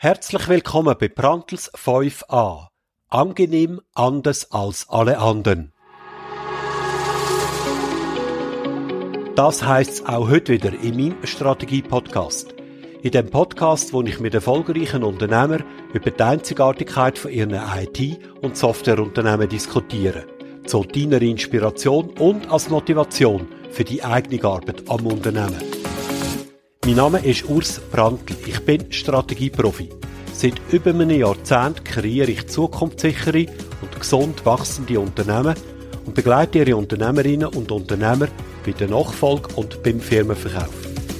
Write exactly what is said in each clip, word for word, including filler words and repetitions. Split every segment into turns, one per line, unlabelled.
Herzlich willkommen bei Brandtls fünf a. Angenehm anders als alle anderen. Das heisst auch heute wieder in meinem Strategie-Podcast. In dem Podcast, wo ich mit erfolgreichen Unternehmern über die Einzigartigkeit von ihren I T- und Softwareunternehmen diskutiere. Zu deiner Inspiration und als Motivation für die eigene Arbeit am Unternehmen. Mein Name ist Urs Brandtl. Ich bin Strategieprofi. Seit über einem Jahrzehnt kreiere ich zukunftssichere und gesund wachsende Unternehmen und begleite ihre Unternehmerinnen und Unternehmer bei der Nachfolge und beim Firmenverkauf.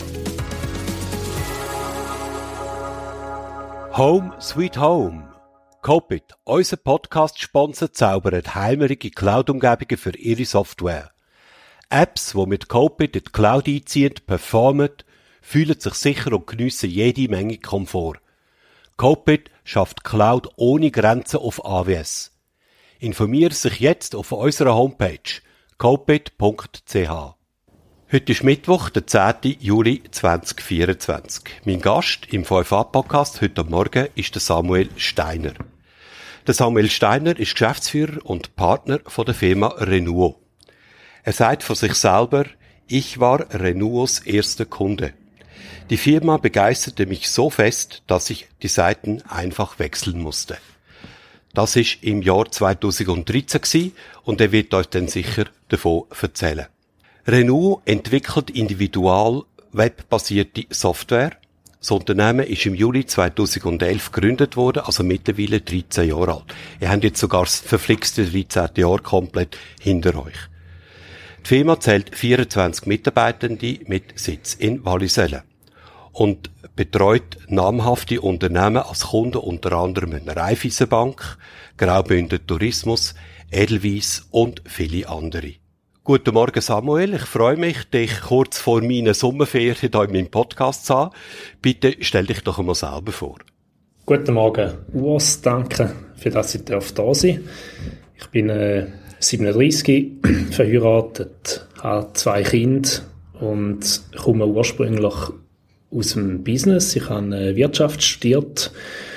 Home Sweet Home. Copit, unser Podcast-Sponsor, zaubert heimerige Cloud-Umgebungen für ihre Software. Apps, die mit Copit in die Cloud einziehen, performen, fühlen sich sicher und geniessen jede Menge Komfort. Copit schafft Cloud ohne Grenzen auf A W S. Informiere sich jetzt auf unserer Homepage copit punkt c h. Heute ist Mittwoch, der zehnten Juli zweitausendvierundzwanzig. Mein Gast im fünf a-Podcast heute Morgen ist der Samuel Steiner. Der Samuel Steiner ist Geschäftsführer und Partner von der Firma Renuo. Er sagt von sich selber, ich war Renuos erster Kunde. Die Firma begeisterte mich so fest, dass ich die Seiten einfach wechseln musste. Das ist im Jahr zweitausenddreizehn und er wird euch dann sicher davon erzählen. Renuo entwickelt individual webbasierte Software. Das Unternehmen ist im Juli zweitausendelf gegründet worden, also mittlerweile dreizehn Jahre alt. Ihr habt jetzt sogar das verflixte dreizehnte Jahr komplett hinter euch. Die Firma zählt vierundzwanzig Mitarbeitende mit Sitz in Wallisellen und betreut namhafte Unternehmen als Kunden, unter anderem eine Raiffeisenbank, Graubünden Tourismus, Edelweiss und viele andere. Guten Morgen Samuel, ich freue mich, dich kurz vor meiner Sommerferien hier in meinem Podcast zu haben. Bitte stell dich doch einmal selber vor.
Guten Morgen Urs, danke für das ich da sein darf. Ich bin äh, siebenunddreissig, verheiratet, habe zwei Kinder und komme ursprünglich aus dem Business. Ich habe Wirtschaft studiert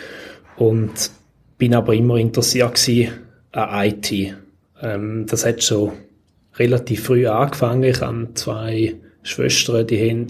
und bin aber immer interessiert gewesen an I T. Ähm, das hat schon relativ früh angefangen. Ich habe zwei Schwestern, die haben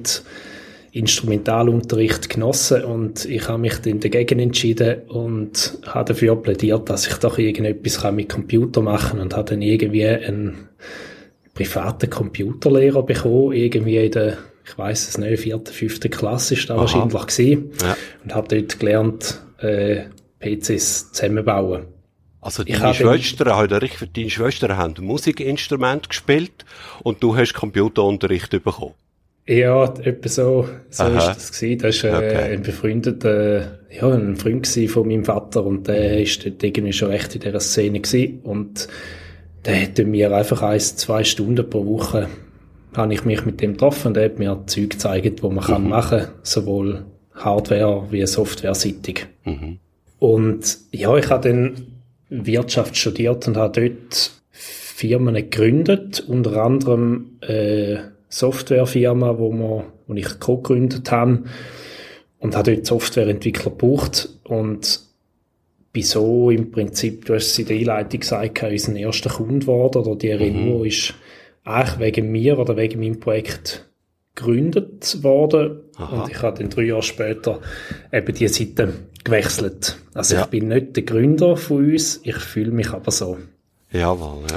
Instrumentalunterricht genossen und ich habe mich dann dagegen entschieden und habe dafür plädiert, dass ich doch irgendetwas mit Computer machen kann und habe dann irgendwie einen privaten Computerlehrer bekommen, irgendwie in der, ich weiss es nicht, vierten, fünften Klasse ist das wahrscheinlich gewesen. Ja. Und habe dort gelernt, äh, P Cs zusammenbauen.
Also deine Schwestern, halt richtig, deine Schwestern haben Musikinstrument gespielt und du hast Computerunterricht bekommen?
Ja, etwa so, so ist das gewesen. Das war äh, okay. ein befreundeter, ja, ein Freund von meinem Vater und der ist dort irgendwie schon recht in dieser Szene gewesen und der hat mir einfach ein, zwei Stunden pro Woche habe ich mich mit dem getroffen und er hat mir Zeug gezeigt, wo man mhm. kann machen, sowohl Hardware- wie Software-seitig. Mhm. Und ja, ich habe dann Wirtschaft studiert und habe dort Firmen gegründet, unter anderem äh, Softwarefirma, wo, wir, wo ich co-gegründet habe und habe dort Softwareentwickler gebraucht und bin so im Prinzip, du hast es in der Einleitung gesagt, unser erster Kunde geworden, oder die Renuo mhm. ist eigentlich wegen mir oder wegen meinem Projekt gegründet worden. Aha. Und ich habe dann drei Jahre später eben die Seite gewechselt. Also ja. Ich bin nicht der Gründer von uns, ich fühle mich aber so.
Jawohl, ja.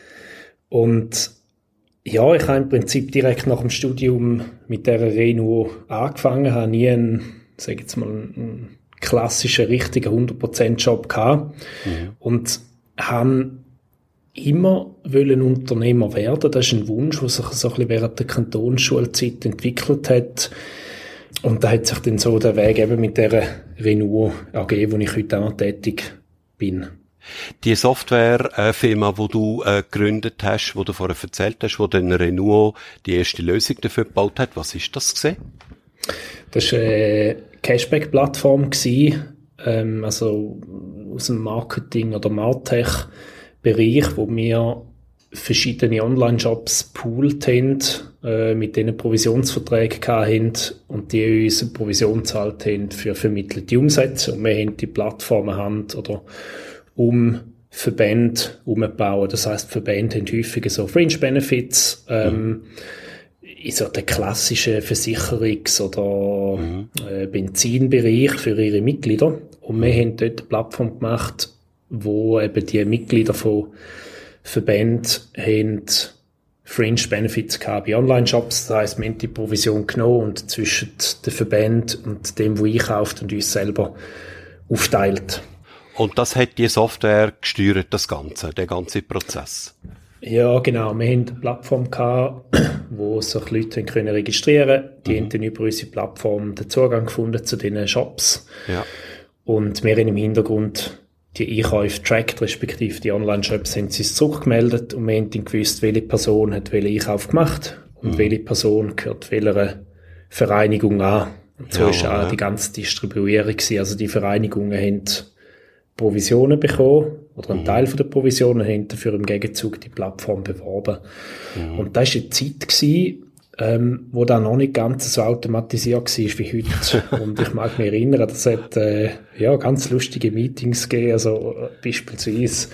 Und ja, ich habe im Prinzip direkt nach dem Studium mit dieser Renuo angefangen, habe nie einen, sage jetzt mal, einen klassischen, richtigen hundert Prozent Job gehabt mhm. und habe immer wollen Unternehmer werden. Das ist ein Wunsch, der sich so ein bisschen während der Kantonsschulzeit entwickelt hat. Und da hat sich dann so der Weg eben mit dieser Renuo A G, wo ich heute auch noch tätig bin.
Die Softwarefirma, die du äh, gegründet hast, die du vorher erzählt hast, wo dann Renuo die erste Lösung dafür gebaut hat, was ist das gewesen?
Das war eine Cashback-Plattform gewesen, ähm, also aus dem Marketing- oder Martech-Bereich, wo wir verschiedene Online-Shops poolt haben, äh, mit denen Provisionsverträge hatten und die uns eine Provision gezahlt haben für vermittelte Umsätze. Und wir haben die Plattformen Hand oder um Verbände umbauen. Das heisst, Verbände haben häufig so Fringe-Benefits, ähm, mhm. in so den klassischen Versicherungs- oder mhm. äh, Benzinbereich für ihre Mitglieder. Und wir haben dort eine Plattform gemacht, wo eben die Mitglieder von Verbänden haben Fringe-Benefits gehabt bei Online-Shops. Das heisst, wir haben die Provision genommen und zwischen den Verbänden und dem, der einkauft, und uns selber aufteilt.
Und das hat die Software gesteuert, das Ganze, der ganze Prozess?
Ja, genau. Wir hatten eine Plattform gehabt, wo sich Leute können registrieren können. Die mhm. haben dann über unsere Plattform den Zugang gefunden zu diesen Shops. Ja. Und wir haben im Hintergrund die Einkäufe tracked, respektive die Online-Shops haben sie zurückgemeldet und wir haben dann gewusst, welche Person hat welchen Einkauf gemacht und mhm. welche Person gehört welcher Vereinigung an. Und so ja, ist auch ja. die ganze Distribuierung gewesen. Also die Vereinigungen haben Provisionen bekommen oder einen mhm. Teil von der Provisionen haben dafür im Gegenzug die Plattform beworben. Mhm. Und das war eine Zeit gewesen, ähm, wo dann noch nicht ganz so automatisiert war wie heute. Und ich mag mich erinnern, dass es äh, ja, ganz lustige Meetings gegeben, also äh, beispielsweise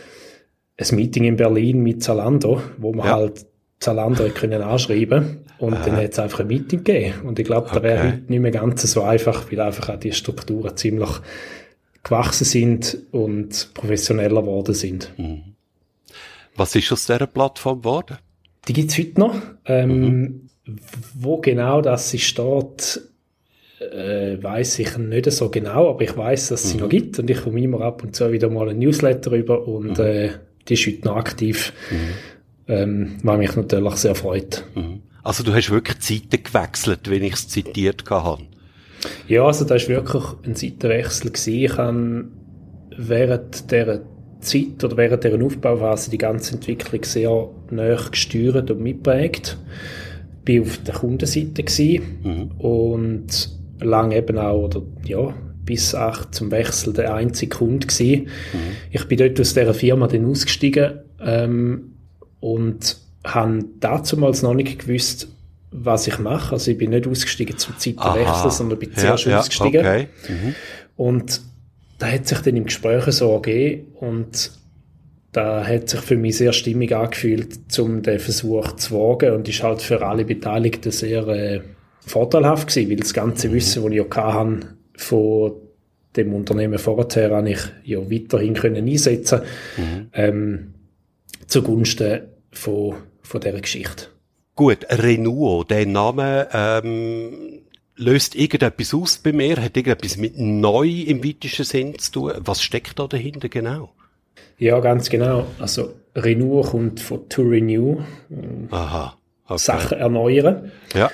ein Meeting in Berlin mit Zalando, wo man ja. halt Zalando können anschreiben und äh. dann hat es einfach ein Meeting gegeben. Und ich glaube, da wäre okay. heute nicht mehr ganz so einfach, weil einfach auch die Strukturen ziemlich gewachsen sind und professioneller geworden sind.
Mhm. Was ist aus dieser Plattform geworden?
Die gibt's heute noch. Ähm, mhm. Wo genau das sie steht, äh, weiss ich nicht so genau, aber ich weiss, dass es mhm. sie noch gibt und ich komme immer ab und zu wieder mal ein Newsletter rüber und mhm. äh, die ist heute noch aktiv, mhm. ähm, was mich natürlich sehr freut.
Mhm. Also du hast wirklich Zeiten gewechselt, wenn ich es zitiert habe.
Ja, also das war wirklich ein Seitenwechsel gewesen. Ich habe während dieser Zeit oder während dieser Aufbauphase die ganze Entwicklung sehr nahe gesteuert und mitgeprägt. Ich war auf der Kundenseite gewesen mhm. und lange eben auch, oder ja, bis auch zum Wechsel der einzige Kunde gewesen. Mhm. Ich bin dort aus dieser Firma dann ausgestiegen ähm, und habe damals noch nicht gewusst, was ich mache. Also ich bin nicht ausgestiegen zum Zeitenwechsel, sondern bin zuerst ja, ausgestiegen. Ja, okay. mhm. Und da hat sich dann im Gespräch so ergeben und da hat sich für mich sehr stimmig angefühlt, um den Versuch zu wagen und ist halt für alle Beteiligten sehr äh, vorteilhaft gewesen, weil das ganze mhm. Wissen, das ich ja hatte, von dem Unternehmen vorher, habe ich ja weiterhin können einsetzen mhm. ähm, zugunsten von, von dieser Geschichte.
Gut, Renuo, der Name ähm, löst irgendetwas aus bei mir, hat irgendetwas mit neu im weitesten Sinn zu tun. Was steckt da dahinter genau?
Ja, ganz genau. Also Renuo kommt von to renew,
Aha, okay.
Sachen erneuern.
Ja.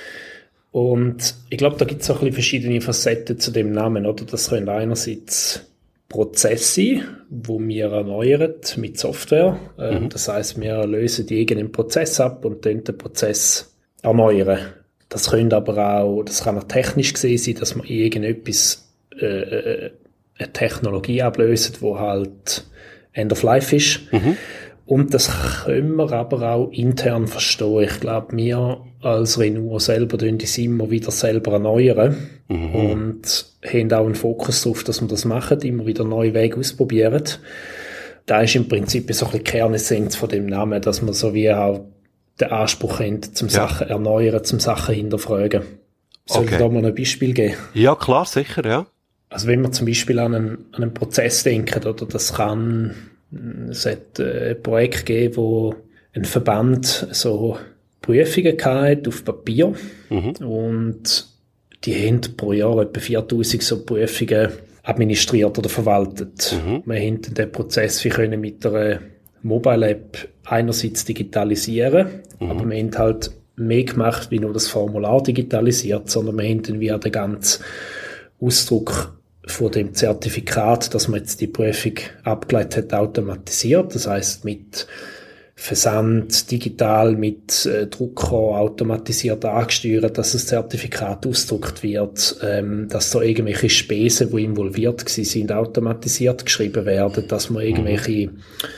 Und ich glaube, da gibt es auch ein bisschen verschiedene Facetten zu dem Namen. Oder? Das können einerseits Prozesse, wo wir erneuern mit Software. Mhm. Das heisst, wir lösen die irgendeinen Prozess ab und dann den Prozess erneuern. Das könnte aber auch, das kann auch technisch gesehen sein, dass man irgendetwas, äh, eine Technologie ablösen, die halt End of Life ist. Mhm. Und das können wir aber auch intern verstehen. Ich glaube, wir als Renuo selber tun das immer wieder selber erneuern mhm. und haben auch einen Fokus darauf, dass wir das machen, immer wieder neue Wege ausprobieren. Da ist im Prinzip so ein bisschen die Kernessenz von dem Namen, dass wir so wie auch den Anspruch haben, zum ja. Sachen erneuern, zum Sachen hinterfragen. Soll okay. ich da mal ein Beispiel geben?
Ja, klar, sicher, ja.
Also wenn wir zum Beispiel an einen, an einen Prozess denken, oder das kann, es hat ein Projekt gegeben, wo ein Verband so Prüfungen hatte auf Papier mhm. und die haben pro Jahr etwa viertausend so Prüfungen administriert oder verwaltet. Mhm. Wir haben den Prozess wir können mit einer Mobile App einerseits digitalisieren, mhm. aber wir haben halt mehr gemacht, wie nur das Formular digitalisiert, sondern wir haben dann wieder den ganzen Ausdruck von dem Zertifikat, dass man jetzt die Prüfung abgeleitet hat, automatisiert. Das heisst, mit Versand digital, mit äh, Drucker automatisiert angesteuert, dass das Zertifikat ausgedruckt wird, ähm, dass da irgendwelche Spesen, die involviert gewesen sind, automatisiert geschrieben werden, dass man irgendwelche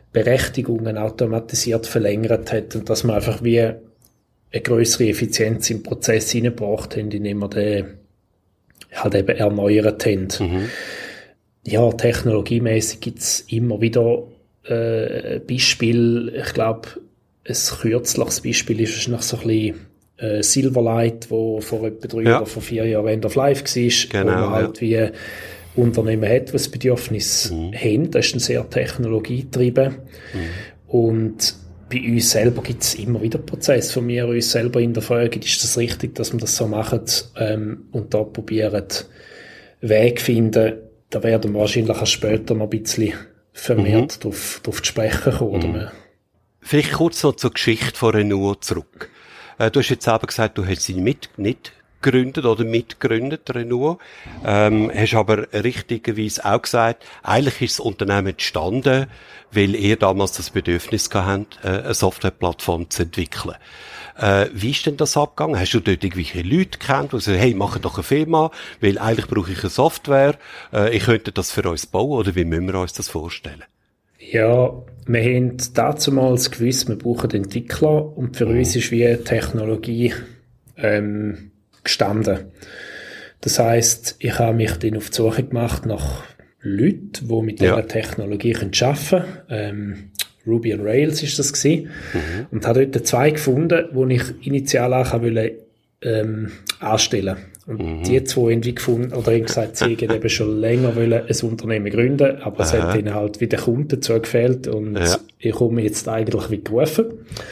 Berechtigungen automatisiert verlängert hat und dass man einfach wie eine größere Effizienz im Prozess hineingebracht haben, indem wir den halt eben erneuert haben. Mhm. Ja, technologiemäßig gibt es immer wieder äh, Beispiele. Ich glaube, ein kürzliches Beispiel ist wahrscheinlich so ein bisschen äh, Silverlight, wo vor etwa drei ja. oder vor vier Jahren End of Life war,
genau,
wo man halt
ja.
wie Unternehmen hat, was Bedürfnis mhm. haben. Das ist ein sehr technologiegetrieben. Mhm. Und bei uns selber gibt es immer wieder Prozesse, von mir uns selber in der Frage, ist das richtig, dass wir das so machen ähm, und da probieren, Weg finden. Da werden wir wahrscheinlich auch später noch ein bisschen vermehrt mhm. drauf, drauf zu sprechen kommen. Mhm.
Vielleicht kurz noch zur Geschichte von Renua zurück. Äh, du hast jetzt selber gesagt, du hast sie mit, nicht gegründet oder mitgegründet, Renua. Ähm, hast aber richtigerweise auch gesagt, eigentlich ist das Unternehmen entstanden, weil ihr damals das Bedürfnis gehabt habt, eine Softwareplattform zu entwickeln. Äh, wie ist denn das abgegangen? Hast du dort irgendwelche Leute gekannt, die sagen, hey, mach doch eine Firma, weil eigentlich brauche ich eine Software, äh, ich könnte das für uns bauen, oder wie müssen wir uns das vorstellen?
Ja, wir haben damals gewusst, wir brauchen Entwickler und für mhm. uns ist wie Technologie ähm, gestanden. Das heisst, ich habe mich dann auf die Suche gemacht nach Leuten, die mit ja. dieser Technologie arbeiten können. Ähm, Ruby on Rails ist das gewesen. Mhm. Und habe dort zwei gefunden, die ich initial auch wollte, ähm, anstellen. Und mhm. die zwei haben wie gefunden, oder haben gesagt, sie hätten eben schon länger wollen ein Unternehmen gründen, aber es hat ihnen halt wieder Kunden dazu gefehlt und ja. ich komme jetzt eigentlich wie gerufen.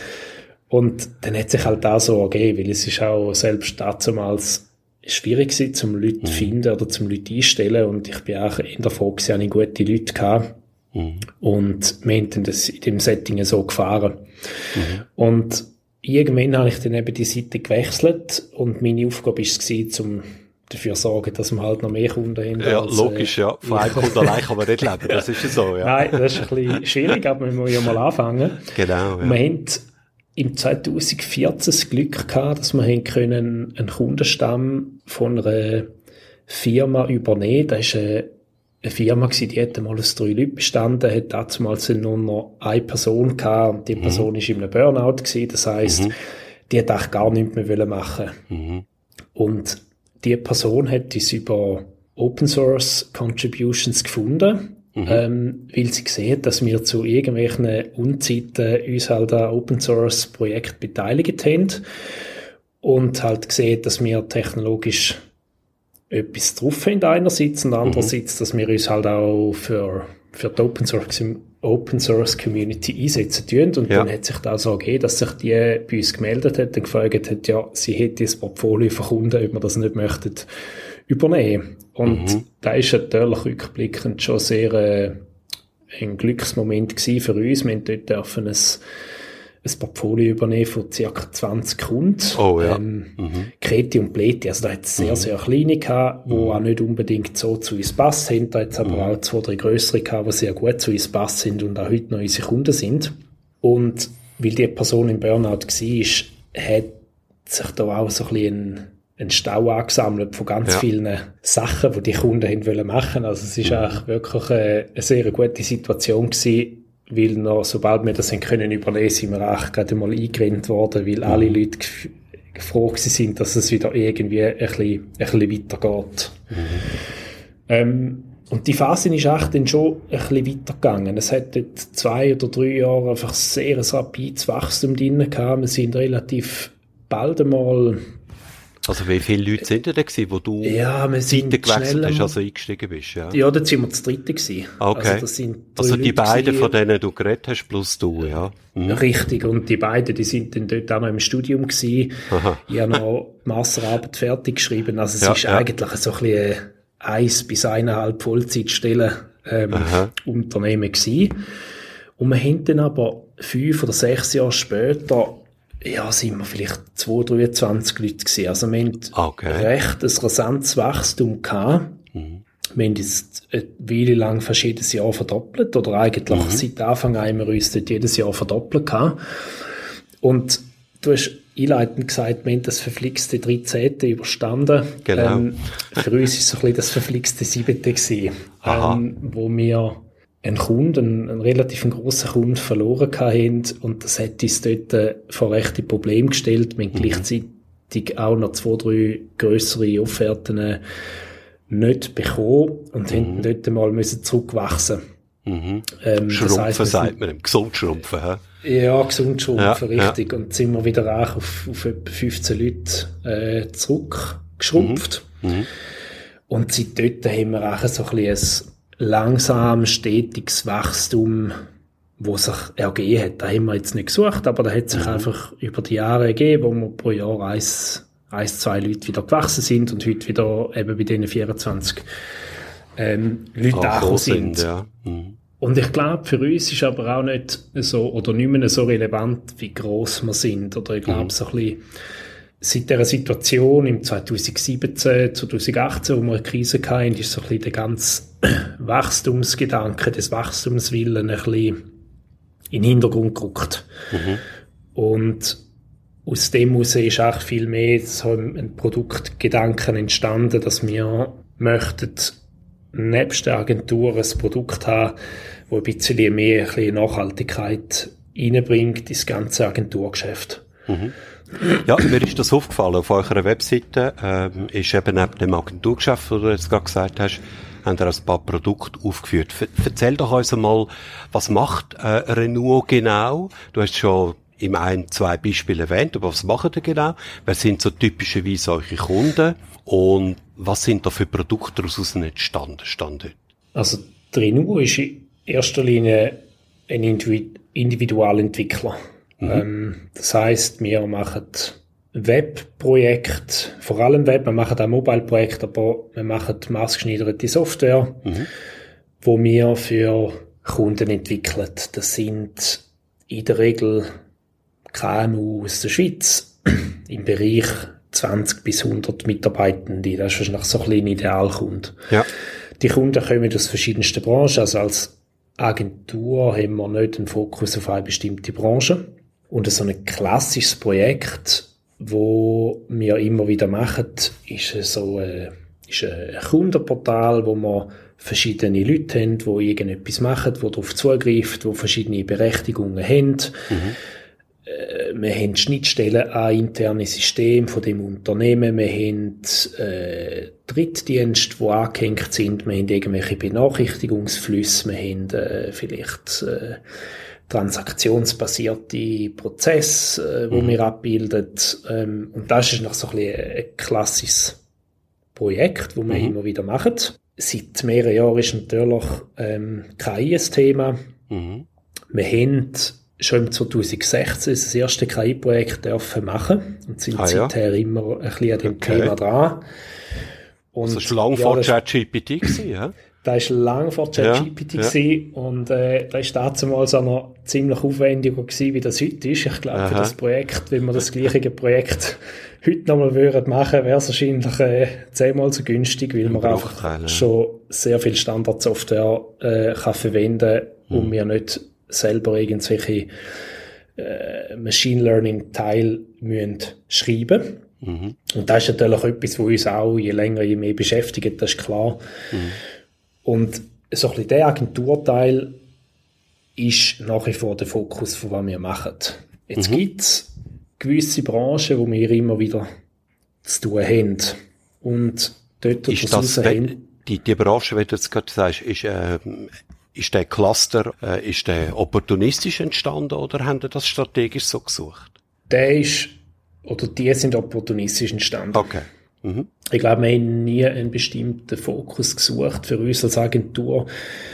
Und dann hat sich halt auch so ergeben, weil es ist auch selbst damals schwierig gewesen, zum Leute zu finden oder zum Leute einstellen und ich bin auch in der Folge sehr eine gute Leute gehabt. Mhm. Und wir haben das in dem Setting so gefahren. Mhm. Und irgendwann habe ich dann eben die Seite gewechselt und meine Aufgabe war es, um dafür zu sorgen, dass wir halt noch mehr Kunden haben.
Ja,
als,
logisch,
äh,
ja. Von einem Kunden allein kann man nicht leben, das ist ja so, ja.
Nein, das ist ein bisschen schwierig, aber wir müssen ja mal anfangen.
Genau, ja.
Und wir haben im zwanzig vierzehn das Glück gehabt, dass wir haben können einen Kundenstamm von einer Firma übernehmen. Das ist eine, eine Firma gewesen, die hat mal aus drei Leuten bestanden, hat damals nur noch eine Person gehabt und die mhm. Person war in einem Burnout gewesen. Das heisst, mhm. die hat eigentlich gar nichts mehr machen mhm. Und die Person hat uns über Open Source Contributions gefunden. Mhm. Ähm, weil sie gesehen, dass wir zu irgendwelchen Unzeiten uns halt an Open Source Projekt beteiligt haben und halt gesehen, dass wir technologisch etwas drauf haben einerseits und andererseits, mhm. dass wir uns halt auch für, für die Open Source, Open Source Community einsetzen tun. Und ja. dann hat sich da so ergeben, dass sich die bei uns gemeldet hat und gefragt hat, ja, sie hätte das Portfolio von Kunden, ob wir das nicht möchten übernehmen. Und mhm. da ist natürlich rückblickend schon sehr äh, ein Glücksmoment gewesen für uns. Wir haben dort dürfen ein, ein Portfolio übernehmen von ca. zwanzig Kunden.
Oh ja.
Ähm, mhm. Kreti und Pleti. Also da hat es sehr, mhm. sehr kleine gehabt, die mhm. auch nicht unbedingt so zu uns passt sind. Da hat es aber mhm. auch zwei, drei grössere gehabt, die sehr gut zu uns passt sind und auch heute noch unsere Kunden sind. Und weil die Person im Burnout war, hat sich da auch so ein bisschen ein einen Stau angesammelt von ganz ja. vielen Sachen, die die Kunden haben wollen machen. Also es ist mhm. eigentlich wirklich eine, eine sehr gute Situation gewesen, weil noch, sobald wir das können übernehmen, sind wir auch gerade mal eingerennt worden, weil mhm. alle Leute gef- froh sind, dass es wieder irgendwie ein bisschen, ein bisschen weitergeht. Mhm. Ähm, und die Phase ist echt dann schon ein bisschen weitergegangen. Es hat dort zwei oder drei Jahre einfach sehr ein rapides Wachstum drin gehabt. Wir sind relativ bald einmal.
Also wie viele Leute sind denn da gewesen, wo du
ja, wir sind
Seite gewechselt hast, also eingestiegen bist? Ja,
ja dort sind wir das dritte gewesen.
Okay.
Also, das sind
also die
Leute
beiden,
gewesen,
von denen du geredet hast, plus du, ja. Mhm.
Richtig, und die beiden, die sind dann dort auch noch im Studium gewesen. Aha. Ich habe noch die Masterarbeit fertig geschrieben. Also es ja, ist ja. eigentlich so ein bisschen eins bis eineinhalb Vollzeitstellen ähm, Unternehmen gewesen. Und wir haben dann aber fünf oder sechs Jahre später ja, sind wir vielleicht zweihundertdreiundzwanzig Leute gewesen. Also wir haben
okay.
recht ein rasantes Wachstum gehabt. Mhm. Wir haben jetzt eine Weile lang fast jedes Jahr verdoppelt, oder eigentlich mhm. seit Anfang an haben wir uns dort jedes Jahr verdoppelt gehabt. Und du hast einleitend gesagt, wir haben das verflixte dreizehnte überstanden.
Genau.
Ähm, für uns war es so ein bisschen das verflixte siebte gewesen, ähm, wo wir einen Kunden, einen, einen relativ grossen Kunden verloren hatten und das hat uns dort vor rechte Probleme gestellt. Wir haben mhm. gleichzeitig auch noch zwei, drei grössere Offerten nicht bekommen und mhm. haben dort mal müssen zurückwachsen.
Mhm. Ähm, schrumpfen, das heisst, sagt man, gesund schrumpfen. He?
Ja, gesund schrumpfen, ja, richtig. Ja. Und sind wir wieder auch auf, auf etwa fünfzehn Leute äh, zurückgeschrumpft. Mhm. Mhm. Und seit dort haben wir auch so ein bisschen ein langsam, stetiges Wachstum, das sich ergeben hat. Da haben wir jetzt nicht gesucht, aber da hat sich mhm. einfach über die Jahre ergeben, wo wir pro Jahr eins, eins, zwei Leute wieder gewachsen sind und heute wieder eben bei diesen vierundzwanzig ähm, Leute angekommen sind. sind ja. mhm. Und ich glaube, für uns ist aber auch nicht so, oder nicht mehr so relevant, wie gross wir sind. Oder ich glaube, mhm. so ein bisschen, seit dieser Situation im zwanzig siebzehn, zwanzig achtzehn, wo wir eine Krise hatten, ist so ein bisschen der ganze Wachstumsgedanke, des Wachstumswillen ein bisschen in den Hintergrund gerückt. Mhm. Und aus dem heraus ist auch viel mehr so ein Produktgedanken entstanden, dass wir möchten nebst der Agentur ein Produkt haben, das ein bisschen mehr ein bisschen Nachhaltigkeit reinbringt ins ganze Agenturgeschäft.
Mhm. Ja, mir ist das aufgefallen. Auf eurer Webseite ähm, ist eben neben dem Agenturgeschäft, wo du jetzt gerade gesagt hast, haben ihr ein paar Produkte aufgeführt. Ver- Erzähl doch uns einmal, was macht äh, Renewo genau? Du hast schon im ein, zwei Beispiele erwähnt, aber was machen ihr genau? Wer sind so typischerweise eure Kunden? Und was sind da für Produkte daraus entstanden? Stand
also, Renewo ist in erster Linie ein Individualentwickler. Mhm. Ähm, das heisst, wir machen Webprojekte, vor allem Web, wir machen auch Mobile-Projekte, aber wir machen maßgeschneiderte Software, mhm. wo wir für Kunden entwickeln. Das sind in der Regel K M U aus der Schweiz im Bereich zwanzig bis hundert Mitarbeitende. Das ist wahrscheinlich so ein bisschen ein Idealkunde. Ja. Die Kunden kommen aus verschiedensten Branchen. Also als Agentur haben wir nicht einen Fokus auf eine bestimmte Branche. Und so ein klassisches Projekt, wo wir immer wieder machen, ist so ein, ist ein Kundenportal, wo wir verschiedene Leute haben, die irgendetwas machen, die darauf zugreifen, die verschiedene Berechtigungen haben. Mhm. Wir haben Schnittstellen an interne Systeme von dem Unternehmen, wir haben äh, Drittdienste, die angehängt sind, wir haben irgendwelche Benachrichtigungsflüsse, wir haben äh, vielleicht äh, transaktionsbasierte Prozesse, äh, die mhm. wir abbilden. Ähm, und das ist noch so ein, bisschen ein klassisches Projekt, das wir mhm. immer wieder machen. Seit mehreren Jahren ist natürlich ähm, K I ein Thema. Mhm. Wir haben schon im zwanzig sechzehn das erste K I-Projekt dürfen machen und sind ah, seither ja. immer ein bisschen an dem okay. Thema dran.
Und das war lange ja, vor ChatGPT gewesen, ja?
Das war lange vor ChatGPT ja, ja. und äh, das war damals auch noch ziemlich aufwendiger gewesen, wie das heute ist. Ich glaube, für das Projekt, wenn wir das gleiche Projekt heute nochmal würden machen, wäre es wahrscheinlich äh, zehnmal so günstig, weil man einfach ja. schon sehr viel Standardsoftware äh, kann verwenden hm. und wir nicht selber irgendwelche äh, Machine Learning Teil müssen schreiben. Mhm. Und das ist natürlich etwas, was uns auch je länger, je mehr beschäftigt, das ist klar. Mhm. Und so ein bisschen der Agenturteil ist nach wie vor der Fokus von was wir machen. Jetzt mhm. gibt es gewisse Branchen, wo wir immer wieder zu tun haben. Und dort
ist das, wenn, die, die Branche, wie du jetzt gerade sagst, ist, äh, ist der Cluster, äh, ist der opportunistisch entstanden oder haben die das strategisch so gesucht?
Der ist, oder die sind opportunistisch entstanden.
Okay. Mhm.
Ich glaube, wir haben nie einen bestimmten Fokus gesucht. Für uns als Agentur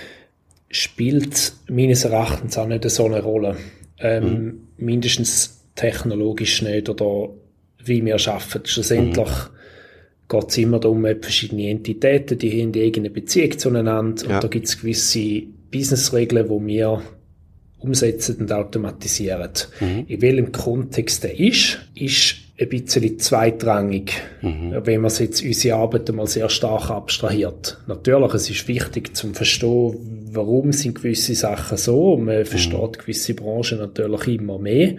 spielt meines Erachtens auch nicht so eine Rolle. Ähm, mhm. Mindestens technologisch nicht oder wie wir arbeiten. Schlussendlich mhm. geht es immer darum, verschiedene Entitäten, die haben irgendeine Beziehung zueinander. Ja. Und da gibt es gewisse Businessregeln, die wir umsetzen und automatisieren. Mhm. In welchem Kontext der ist, ist ein bisschen zweitrangig, mhm. wenn man jetzt unsere Arbeit einmal sehr stark abstrahiert. Natürlich, es ist wichtig zum Verstehen, warum sind gewisse Sachen so. Man mhm. versteht gewisse Branchen natürlich immer mehr. Mhm.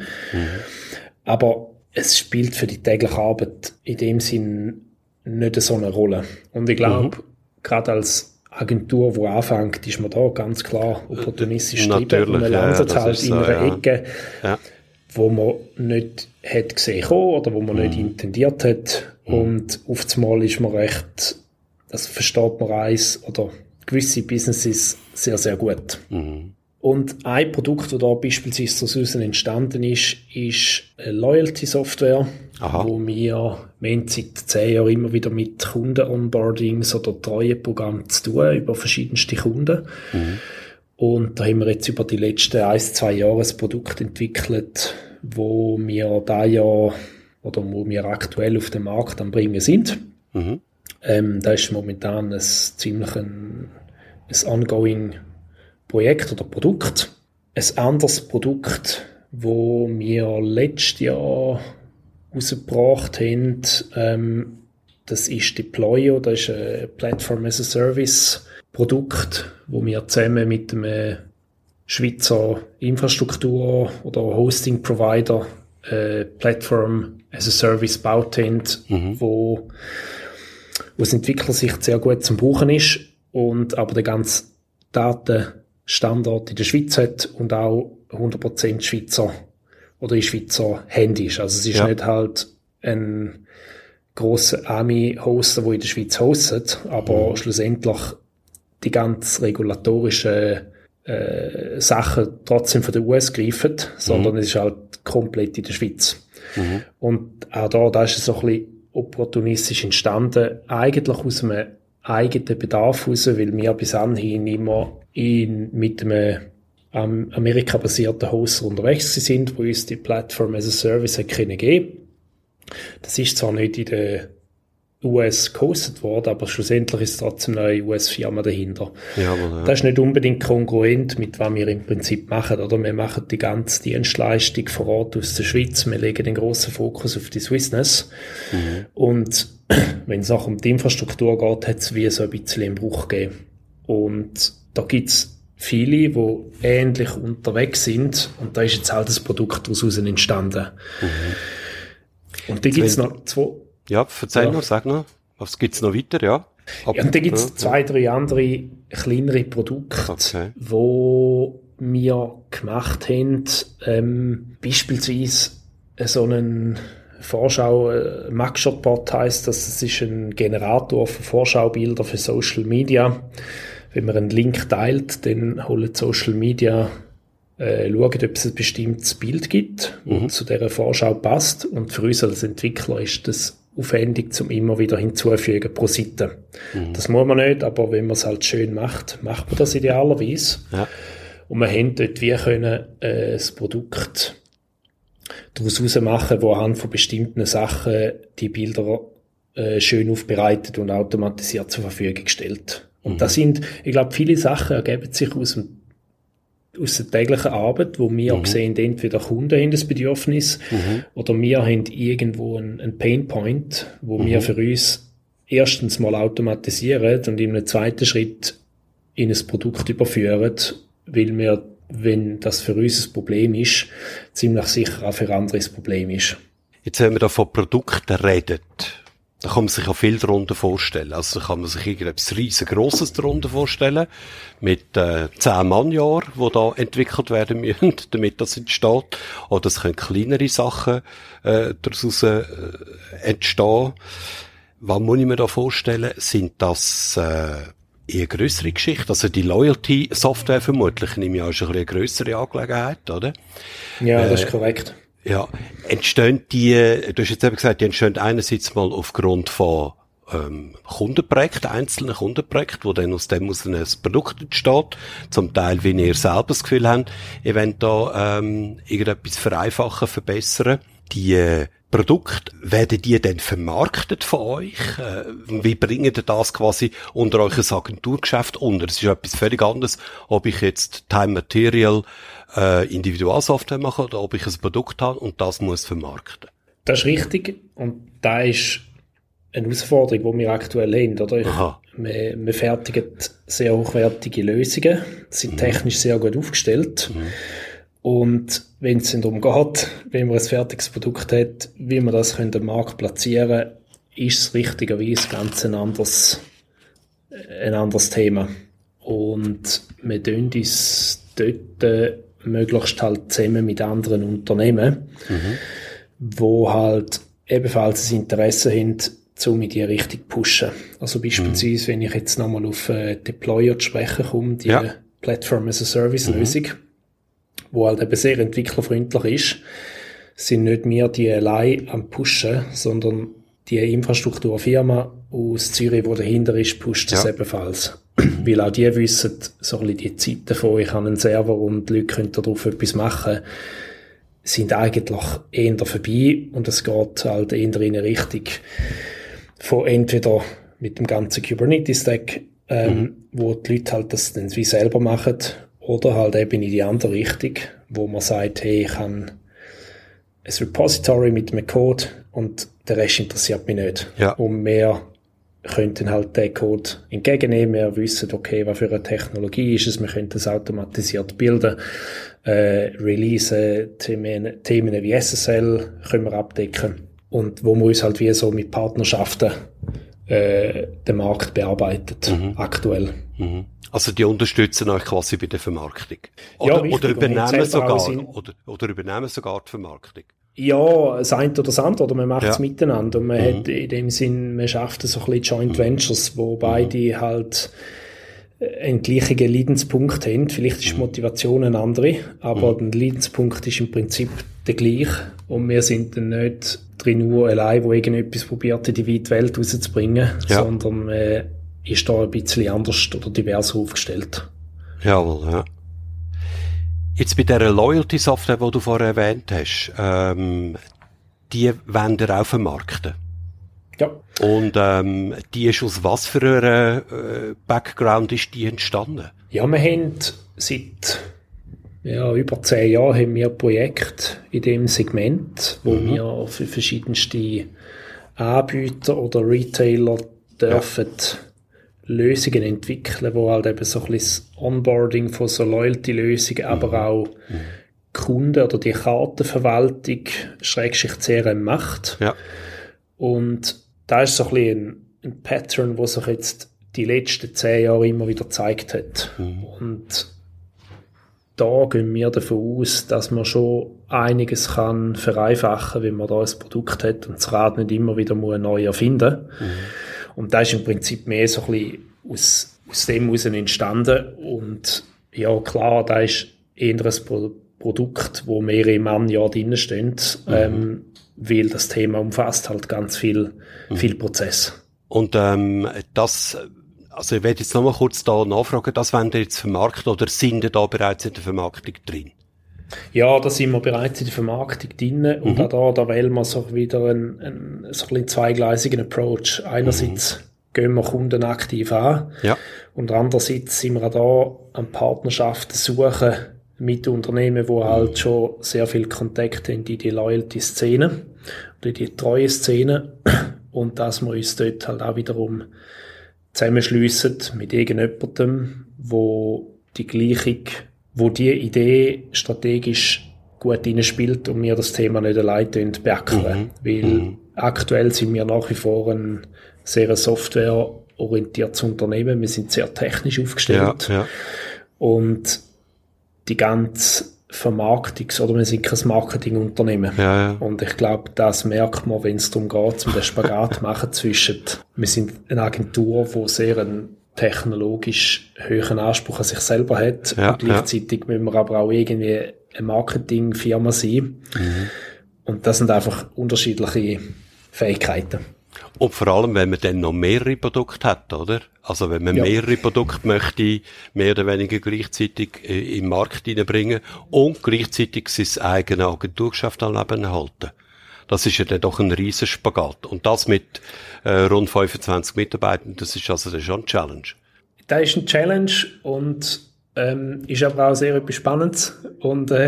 Aber es spielt für die tägliche Arbeit in dem Sinn nicht so eine Rolle. Und ich glaube, mhm. gerade als Agentur, die anfängt, ist man da ganz klar opportunistisch
getrieben.
Man landet ja, halt in so, einer ja. Ecke, ja. wo man nicht hat gesehen oder wo man mhm. nicht intendiert hat. Mhm. Und auf einmal ist man recht, das versteht man eins oder gewisse Businesses sehr, sehr gut. Mhm. Und ein Produkt, das da beispielsweise daraus entstanden ist, ist eine Loyalty-Software, Aha. wo wir, wir haben seit zehn Jahren immer wieder mit Kunden-Onboardings oder Treueprogrammen zu tun, über verschiedenste Kunden. Mhm. Und da haben wir jetzt über die letzten ein, zwei Jahre ein Produkt entwickelt, wo wir da ja, oder wo wir aktuell auf dem Markt am Bringen sind. Mhm. Ähm, da ist momentan ein ziemlich ein, ein ongoing Projekt oder Produkt. Ein anderes Produkt, wo wir letztes Jahr rausgebracht haben, ähm, das ist Deployo, das ist ein Platform as a Service Produkt, wo wir zusammen mit einem Schweizer Infrastruktur- oder Hosting-Provider äh, Platform as a Service gebaut haben, mhm. wo, wo das Entwicklersicht sehr gut zum Brauchen ist und aber der ganze Datenstandort in der Schweiz hat und auch hundert Prozent Schweizer oder in Schweizer Handy ist. Also es ist ja. nicht halt ein grosser Ami-Hoster, der in der Schweiz hostet, aber mhm. schlussendlich die ganz regulatorischen äh, Sachen trotzdem von den U S greifen, sondern mhm. es ist halt komplett in der Schweiz. Mhm. Und auch da, da ist es so ein bisschen opportunistisch entstanden, eigentlich aus einem eigenen Bedarf heraus, weil wir bis anhin immer in, mit einem ähm, Amerika-basierten Hoster unterwegs sind, wo uns die Platform as a Service hat können geben. Das ist zwar nicht in der U S gehostet worden, aber schlussendlich ist trotzdem eine U S-Firma dahinter. Ja, aber, ja. Das ist nicht unbedingt kongruent mit was wir im Prinzip machen, oder? Wir machen die ganze Dienstleistung vor Ort aus der Schweiz, wir legen den grossen Fokus auf die Swissness. Mhm. Und wenn es auch um die Infrastruktur geht, hat es wie so ein bisschen einen Bruch gegeben. Und da gibt es viele, die ähnlich unterwegs sind, und da ist jetzt halt das Produkt daraus entstanden. Mhm. Und da gibt es noch zwei...
Ja, erzähl ja. noch, sag noch. Was gibt's noch weiter, ja?
Ab, ja und dann gibt's ja, zwei, drei andere kleinere Produkte, okay. wo wir gemacht haben. Ähm, beispielsweise so einen Vorschau, äh, Mugshot-Bot heisst das, das ist ein Generator von Vorschaubilder für Social Media. Wenn man einen Link teilt, dann holen Social Media Äh, schauen, ob es ein bestimmtes Bild gibt, das mhm. zu dieser Vorschau passt. Und für uns als Entwickler ist das aufwendig, zum immer wieder hinzufügen pro Seite. Mhm. Das muss man nicht, aber wenn man es halt schön macht, macht man das idealerweise. Ja. Und wir haben dort wie können äh, das Produkt daraus heraus machen, wo anhand von bestimmten Sachen die Bilder äh, schön aufbereitet und automatisiert zur Verfügung stellt. Und mhm. das sind, ich glaube, viele Sachen ergeben sich aus dem aus der täglichen Arbeit, wo wir mhm. sehen, entweder Kunden haben das Bedürfnis mhm. oder wir haben irgendwo einen, einen Painpoint, wo mhm. wir für uns erstens mal automatisieren und in einem zweiten Schritt in ein Produkt überführen, weil wir, wenn das für uns ein Problem ist, ziemlich sicher auch für andere ein Problem ist.
Jetzt, wenn wir da von Produkten reden, da kann man sich auch viel darunter vorstellen. Also kann man sich irgendetwas riesengroßes darunter vorstellen, mit äh, zehn Mannjahren, die da entwickelt werden müssen, damit das entsteht. Oder es können kleinere Sachen äh, daraus äh, entstehen. Was muss ich mir da vorstellen? Sind das äh, eher grössere Geschichten? Also die Loyalty-Software vermutlich, nehme ich an, ist ein bisschen eine grössere Angelegenheit, oder?
Ja, das ist korrekt.
Ja, entstehen die, du hast jetzt eben gesagt, die entstehen einerseits mal aufgrund von ähm, Kundenprojekten, einzelnen Kundenprojekten, wo dann aus dem aus ein Produkt entsteht, zum Teil, wie ihr selber das Gefühl habt, ihr wollt da ähm, irgendetwas vereinfachen, verbessern. Die äh, Produkte, werden die dann vermarktet von euch? Äh, wie bringen ihr das quasi unter euch ein Agenturgeschäft unter? Es ist etwas völlig anderes, ob ich jetzt Time Material äh, Individualsoftware mache oder ob ich ein Produkt habe und das muss vermarkten.
Das ist richtig und da ist eine Herausforderung, die wir aktuell haben. Oder? Ich, wir, wir fertigen sehr hochwertige Lösungen, sind mhm. technisch sehr gut aufgestellt. Mhm. Und wenn es darum geht, wenn man ein fertiges Produkt hat, wie man das am Markt platzieren kann, ist es richtigerweise ganz ein anderes, ein anderes Thema. Und wir tun uns dort äh, möglichst halt zusammen mit anderen Unternehmen, mhm. wo halt ebenfalls ein Interesse haben, um in die Richtung zu pushen. Also beispielsweise, mhm. wenn ich jetzt nochmal auf äh, Deployer zu sprechen komme, die ja. Platform as a Service mhm. Lösung, wo halt eben sehr entwicklerfreundlich ist, sind nicht wir die allein am Pushen, sondern die Infrastrukturfirma aus Zürich, die dahinter ist, pusht das ja. ebenfalls. Weil auch die wissen so ein bisschen die Zeit davon, ich habe einen Server und die Leute können darauf etwas machen, sind eigentlich eher vorbei und es geht halt eher in eine Richtung von entweder mit dem ganzen Kubernetes-Stack, ähm, mhm. wo die Leute halt das dann wie selber machen, oder halt eben in die andere Richtung, wo man sagt, hey, ich habe ein Repository mit einem Code und der Rest interessiert mich nicht.
Ja.
Und wir könnten halt den Code entgegennehmen, wir wissen, okay, was für eine Technologie ist es, wir können das automatisiert bilden, äh, releasen, Themen, Themen wie S S L können wir abdecken und wo man uns halt wie so mit Partnerschaften äh, den Markt bearbeitet, mhm. aktuell.
Mhm. Also die unterstützen euch quasi bei der Vermarktung.
Oder,
ja, oder übernehmen sogar, oder, oder übernehmen sogar die Vermarktung.
Ja, das eine oder das andere, oder man macht es
ja.
miteinander. Und man
mhm.
hat in dem Sinn, man schafft so ein bisschen Joint Ventures, wo beide mhm. halt einen gleichen Leidenspunkt haben. Vielleicht ist die Motivation eine andere, aber mhm. der Leidenspunkt ist im Prinzip der gleiche. Und wir sind dann nicht drin nur allein, wo irgendetwas probiert, in die weite Welt rauszubringen, ja. sondern man ist da ein bisschen anders oder diverser aufgestellt.
Jawohl, ja. Jetzt bei dieser Loyalty-Software, die du vorher erwähnt hast, ähm, die wollen ihr auch vermarkten.
Ja.
Und ähm, die ist aus was für einem äh, Background ist die entstanden?
Ja, wir haben seit ja, über zehn Jahren haben wir ein Projekt in dem Segment, wo mhm. wir für verschiedenste Anbieter oder Retailer dürfen ja. Lösungen entwickeln, wo halt eben so ein bisschen das Onboarding von so Loyalty-Lösungen, mhm. aber auch mhm. Kunden oder die Kartenverwaltung Schrägstrich C R M macht.
Ja.
Und da ist so ein bisschen ein, ein Pattern, wo sich jetzt die letzten zehn Jahre immer wieder gezeigt hat. Mhm. Und da gehen wir davon aus, dass man schon einiges kann vereinfachen, wenn man da ein Produkt hat und das Rad nicht immer wieder neu erfinden muss. Mhm. Und da ist im Prinzip mehr so ein bisschen aus, aus dem heraus entstanden. Und ja, klar, da ist eher ein Pro- Produkt, wo mehrere Mannjahre drinstehen, mhm. ähm, weil das Thema umfasst halt ganz viel, mhm. viel Prozess.
Und ähm, das, also ich werde jetzt noch mal kurz da nachfragen, das wollen ihr jetzt vermarkten oder sind ihr da bereits in der Vermarktung drin?
Ja, da sind wir bereits in der Vermarktung drin und mhm. auch da, da wählen wir so wieder einen, einen, so einen zweigleisigen Approach. Einerseits mhm. gehen wir Kunden aktiv an
ja.
und andererseits sind wir auch da an Partnerschaften suchen mit Unternehmen, die mhm. halt schon sehr viel Kontakt haben in die Loyalty-Szene oder in die treue Szene und dass wir uns dort halt auch wiederum zusammenschliessen mit irgendjemandem, wo die gleiche wo die Idee strategisch gut reinspielt und wir das Thema nicht allein beackern. Mhm. Weil mhm. aktuell sind wir nach wie vor ein sehr softwareorientiertes Unternehmen. Wir sind sehr technisch aufgestellt.
Ja, ja.
Und die ganze Vermarktungs- oder wir sind kein Marketingunternehmen.
Ja, ja.
Und ich glaube, das merkt man, wenn es darum geht, um den Spagat zu machen zwischen, wir sind eine Agentur, die sehr ein technologisch höheren Anspruch an sich selber hat.
Ja,
und gleichzeitig ja. müssen wir aber auch irgendwie eine Marketingfirma sein. Mhm. Und das sind einfach unterschiedliche Fähigkeiten.
Und vor allem, wenn man dann noch mehrere Produkte hat, oder? Also wenn man ja. mehrere Produkte möchte, mehr oder weniger gleichzeitig äh, im Markt hineinbringen und gleichzeitig sein eigenes Agenturgeschäft am Leben erhalten. Das ist ja dann doch ein riesen Spagat. Und das mit äh, rund fünfundzwanzig Mitarbeitern, das ist also dann schon eine Challenge.
Das ist eine Challenge und ähm, ist aber auch sehr etwas Spannendes und äh,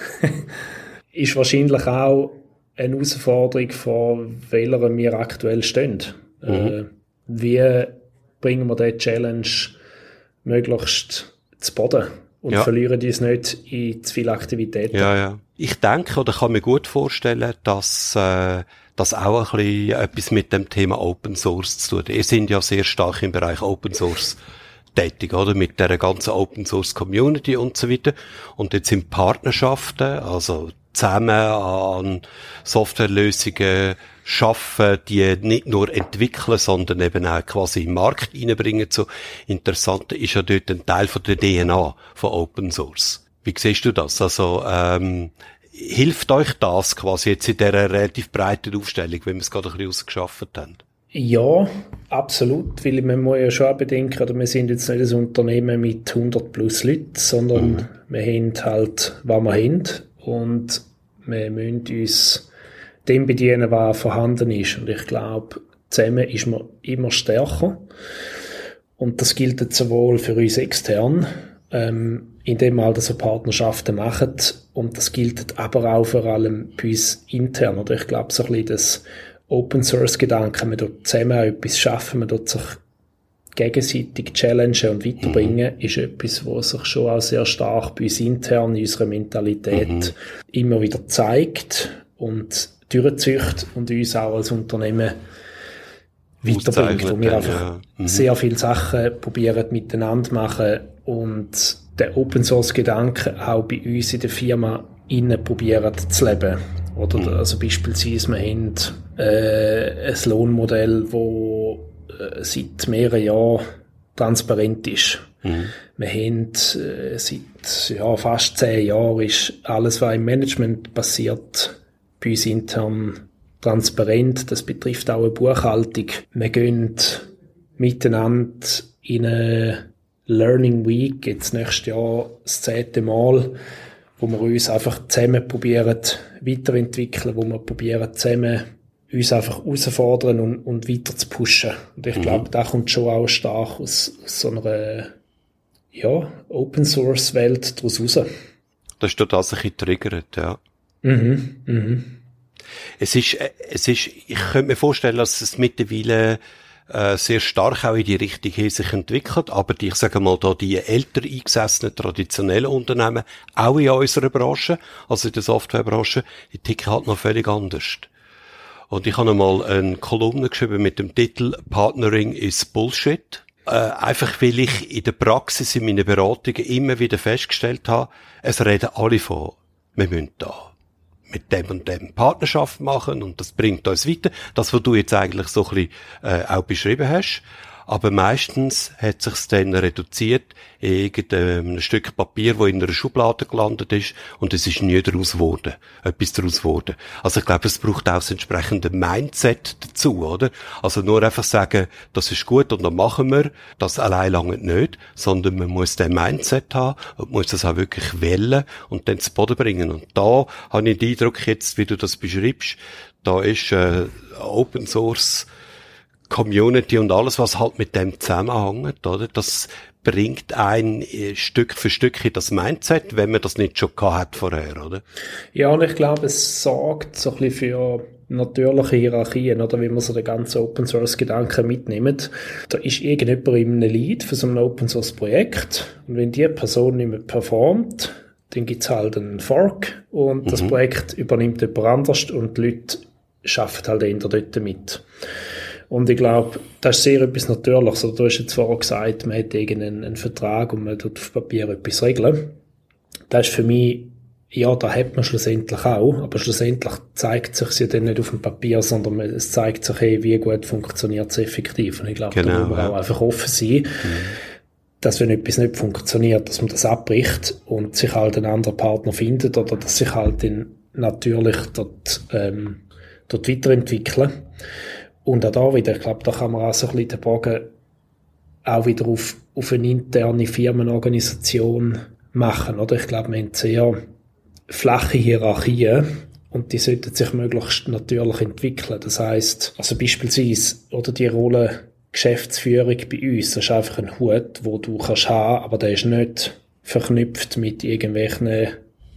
ist wahrscheinlich auch eine Herausforderung, vor welcher wir aktuell stehen. Mhm. Äh, wie bringen wir diese Challenge möglichst zu Boden und ja. verlieren uns nicht in zu viele Aktivitäten.
Ja, ja. Ich denke oder kann mir gut vorstellen, dass äh, das auch ein bisschen etwas mit dem Thema Open Source zu tun. Ihr seid ja sehr stark im Bereich Open Source tätig, oder? Mit der ganzen Open Source Community und so weiter. Und jetzt sind Partnerschaften, also zusammen an Softwarelösungen schaffen, die nicht nur entwickeln, sondern eben auch quasi in den Markt reinbringen. So interessant ist ja dort ein Teil von der D N A von Open Source. Wie siehst du das? Also ähm, hilft euch das quasi jetzt in dieser relativ breiten Aufstellung, wenn wir es gerade ein bisschen ausgeschafft haben?
Ja, absolut, weil man muss ja schon bedenken, oder wir sind jetzt nicht ein Unternehmen mit hundert plus Leuten, sondern mhm. wir haben halt, was wir haben, und wir müssen uns dem bedienen, was vorhanden ist. Und ich glaube, zusammen ist man immer stärker. Und das gilt sowohl für uns extern, ähm, indem wir halt so Partnerschaften machen. Und das gilt aber auch vor allem bei uns intern. Oder ich glaube, so ein bisschen das Open-Source-Gedanken, man dort zusammen auch etwas schaffen, man dort sich gegenseitig challengen und weiterbringen, mhm. ist etwas, was sich schon auch sehr stark bei uns intern in unserer Mentalität mhm. immer wieder zeigt und durchzieht und uns auch als Unternehmen weiterbringt, wo wir einfach ja. mhm. sehr viele Sachen probieren miteinander machen und den Open-Source-Gedanken auch bei uns in der Firma innen probieren zu leben. Oder mhm. also beispielsweise, wir haben äh, ein Lohnmodell, das äh, seit mehreren Jahren transparent ist. Mhm. Wir haben äh, seit ja, fast zehn Jahren ist alles, was im Management passiert, bei uns intern transparent. Das betrifft auch eine Buchhaltung. Wir gehen miteinander in eine Learning Week, jetzt nächstes Jahr das zehnte Mal, wo wir uns einfach zusammen probieren weiterentwickeln, wo wir probieren zusammen uns einfach herausfordern und, und weiter zu pushen. Und ich mhm. glaube, da kommt schon auch stark aus, aus so einer ja, Open-Source-Welt daraus raus.
Das ist total sich getriggert, ja.
Mhm, mhm.
Es ist, es ist, ich könnte mir vorstellen, dass es mittlerweile äh, sehr stark auch in die Richtung hin sich entwickelt, aber die, ich sage mal, da die älter eingesessenen, traditionellen Unternehmen, auch in unserer Branche, also in der Softwarebranche, die ticken halt noch völlig anders. Und ich habe einmal eine Kolumne geschrieben mit dem Titel Partnering is Bullshit. Äh, einfach weil ich in der Praxis, in meinen Beratungen immer wieder festgestellt habe, es reden alle von, wir müssen da mit dem und dem Partnerschaft machen und das bringt uns weiter. Das, was du jetzt eigentlich so ein bisschen äh, auch beschrieben hast. Aber meistens hat sich's dann reduziert in irgendeinem Stück Papier, wo in einer Schublade gelandet ist und es ist nie daraus geworden, etwas daraus geworden. Also ich glaube, es braucht auch das entsprechende Mindset dazu, oder? Also nur einfach sagen, das ist gut und dann machen wir, das allein lange nicht, sondern man muss den Mindset haben und muss das auch wirklich wählen und dann zu Boden bringen. Und da habe ich den Eindruck jetzt, wie du das beschreibst, da ist äh, Open Source Community und alles, was halt mit dem zusammenhängt, oder? Das bringt ein Stück für Stück in das Mindset, wenn man das nicht schon gehabt hat vorher, oder?
Ja, und ich glaube, es sorgt so ein bisschen für natürliche Hierarchien, oder wie man so den ganzen Open-Source-Gedanken mitnimmt. Da ist irgendjemand in einem Lead für so ein Open-Source-Projekt und wenn die Person nicht mehr performt, dann gibt's halt einen Fork und mhm. das Projekt übernimmt jemand anders und die Leute arbeiten halt eher dort mit. Und ich glaube, das ist sehr etwas Natürliches. Also, du hast jetzt vorher gesagt, man hat irgendeinen einen Vertrag und man tut auf Papier etwas regeln. Das ist für mich, ja, da hat man schlussendlich auch, aber schlussendlich zeigt sich ja dann nicht auf dem Papier, sondern es zeigt sich, hey, wie gut funktioniert es effektiv. Und ich glaube, genau, da muss man ja. auch einfach offen sein, mhm. dass wenn etwas nicht funktioniert, dass man das abbricht und sich halt einen anderen Partner findet oder dass sich halt dann natürlich dort, ähm, dort weiterentwickeln. Und auch da wieder, ich glaube, da kann man auch so ein bisschen den Bogen auch wieder auf, auf eine interne Firmenorganisation machen, oder? Ich glaube, wir haben sehr flache Hierarchien und die sollten sich möglichst natürlich entwickeln. Das heisst, also beispielsweise, oder die Rolle Geschäftsführung bei uns, das ist einfach ein Hut, wo du kannst haben, aber der ist nicht verknüpft mit irgendwelchen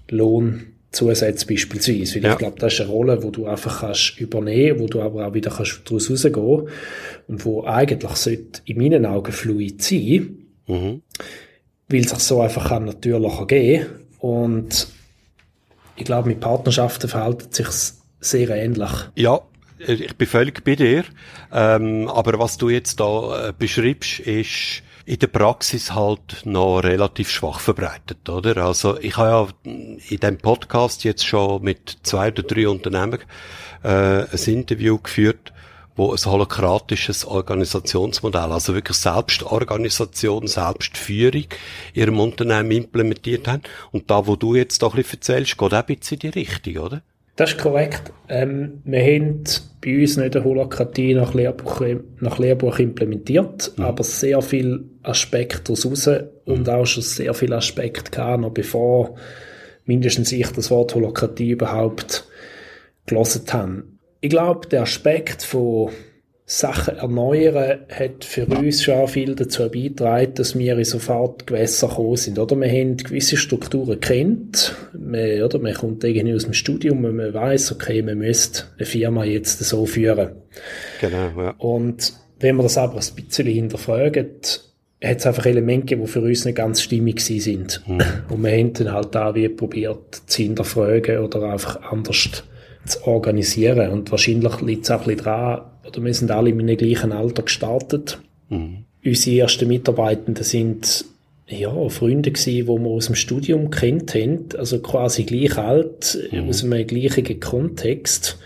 Lohn Zusätze beispielsweise, weil ja. ich glaube, das ist eine Rolle, wo du einfach kannst übernehmen, wo du aber auch wieder kannst daraus rausgehen und wo eigentlich sollte in meinen Augen fluid sein, mhm. weil es sich so einfach kann natürlicher gehen und ich glaube, mit Partnerschaften verhält sich sehr ähnlich.
Ja, ich bin völlig bei dir. Ähm, aber was du jetzt da äh, beschreibst, ist in der Praxis halt noch relativ schwach verbreitet, oder? Also ich habe ja in dem Podcast jetzt schon mit zwei oder drei Unternehmen äh, ein Interview geführt, wo ein holokratisches Organisationsmodell, also wirklich Selbstorganisation, Selbstführung in ihrem Unternehmen implementiert haben. Und da, wo du jetzt doch ein bisschen erzählst, geht auch ein bisschen in die Richtung, oder?
Das ist korrekt. Ähm, wir haben bei uns nicht eine Holokratie nach Lehrbuch, nach Lehrbuch implementiert, mhm. aber sehr viele Aspekte daraus mhm. und auch schon sehr viele Aspekte gehabt, noch bevor mindestens ich das Wort Holokratie überhaupt gelesen habe. Ich glaube, der Aspekt von Sachen erneuern hat für uns schon viel dazu beigetragen, dass wir in sofort Gewässer gekommen sind. Oder? Wir haben gewisse Strukturen gekannt. Man, oder? Man kommt irgendwie aus dem Studium und man weiss, okay, man müsste eine Firma jetzt so führen.
Genau, ja.
Und wenn wir das aber ein bisschen hinterfragen, hat es einfach Elemente gegeben, die für uns nicht ganz stimmig sind. Mhm. Und wir haben dann halt auch wie probiert zu hinterfragen oder einfach anders zu organisieren. Und wahrscheinlich liegt es auch ein bisschen daran, oder wir sind alle in einem gleichen Alter gestartet. Mhm. Unsere ersten Mitarbeitenden sind ja, Freunde gewesen, die wir aus dem Studium kennt haben, also quasi gleich alt, mhm. aus einem gleichen Kontext.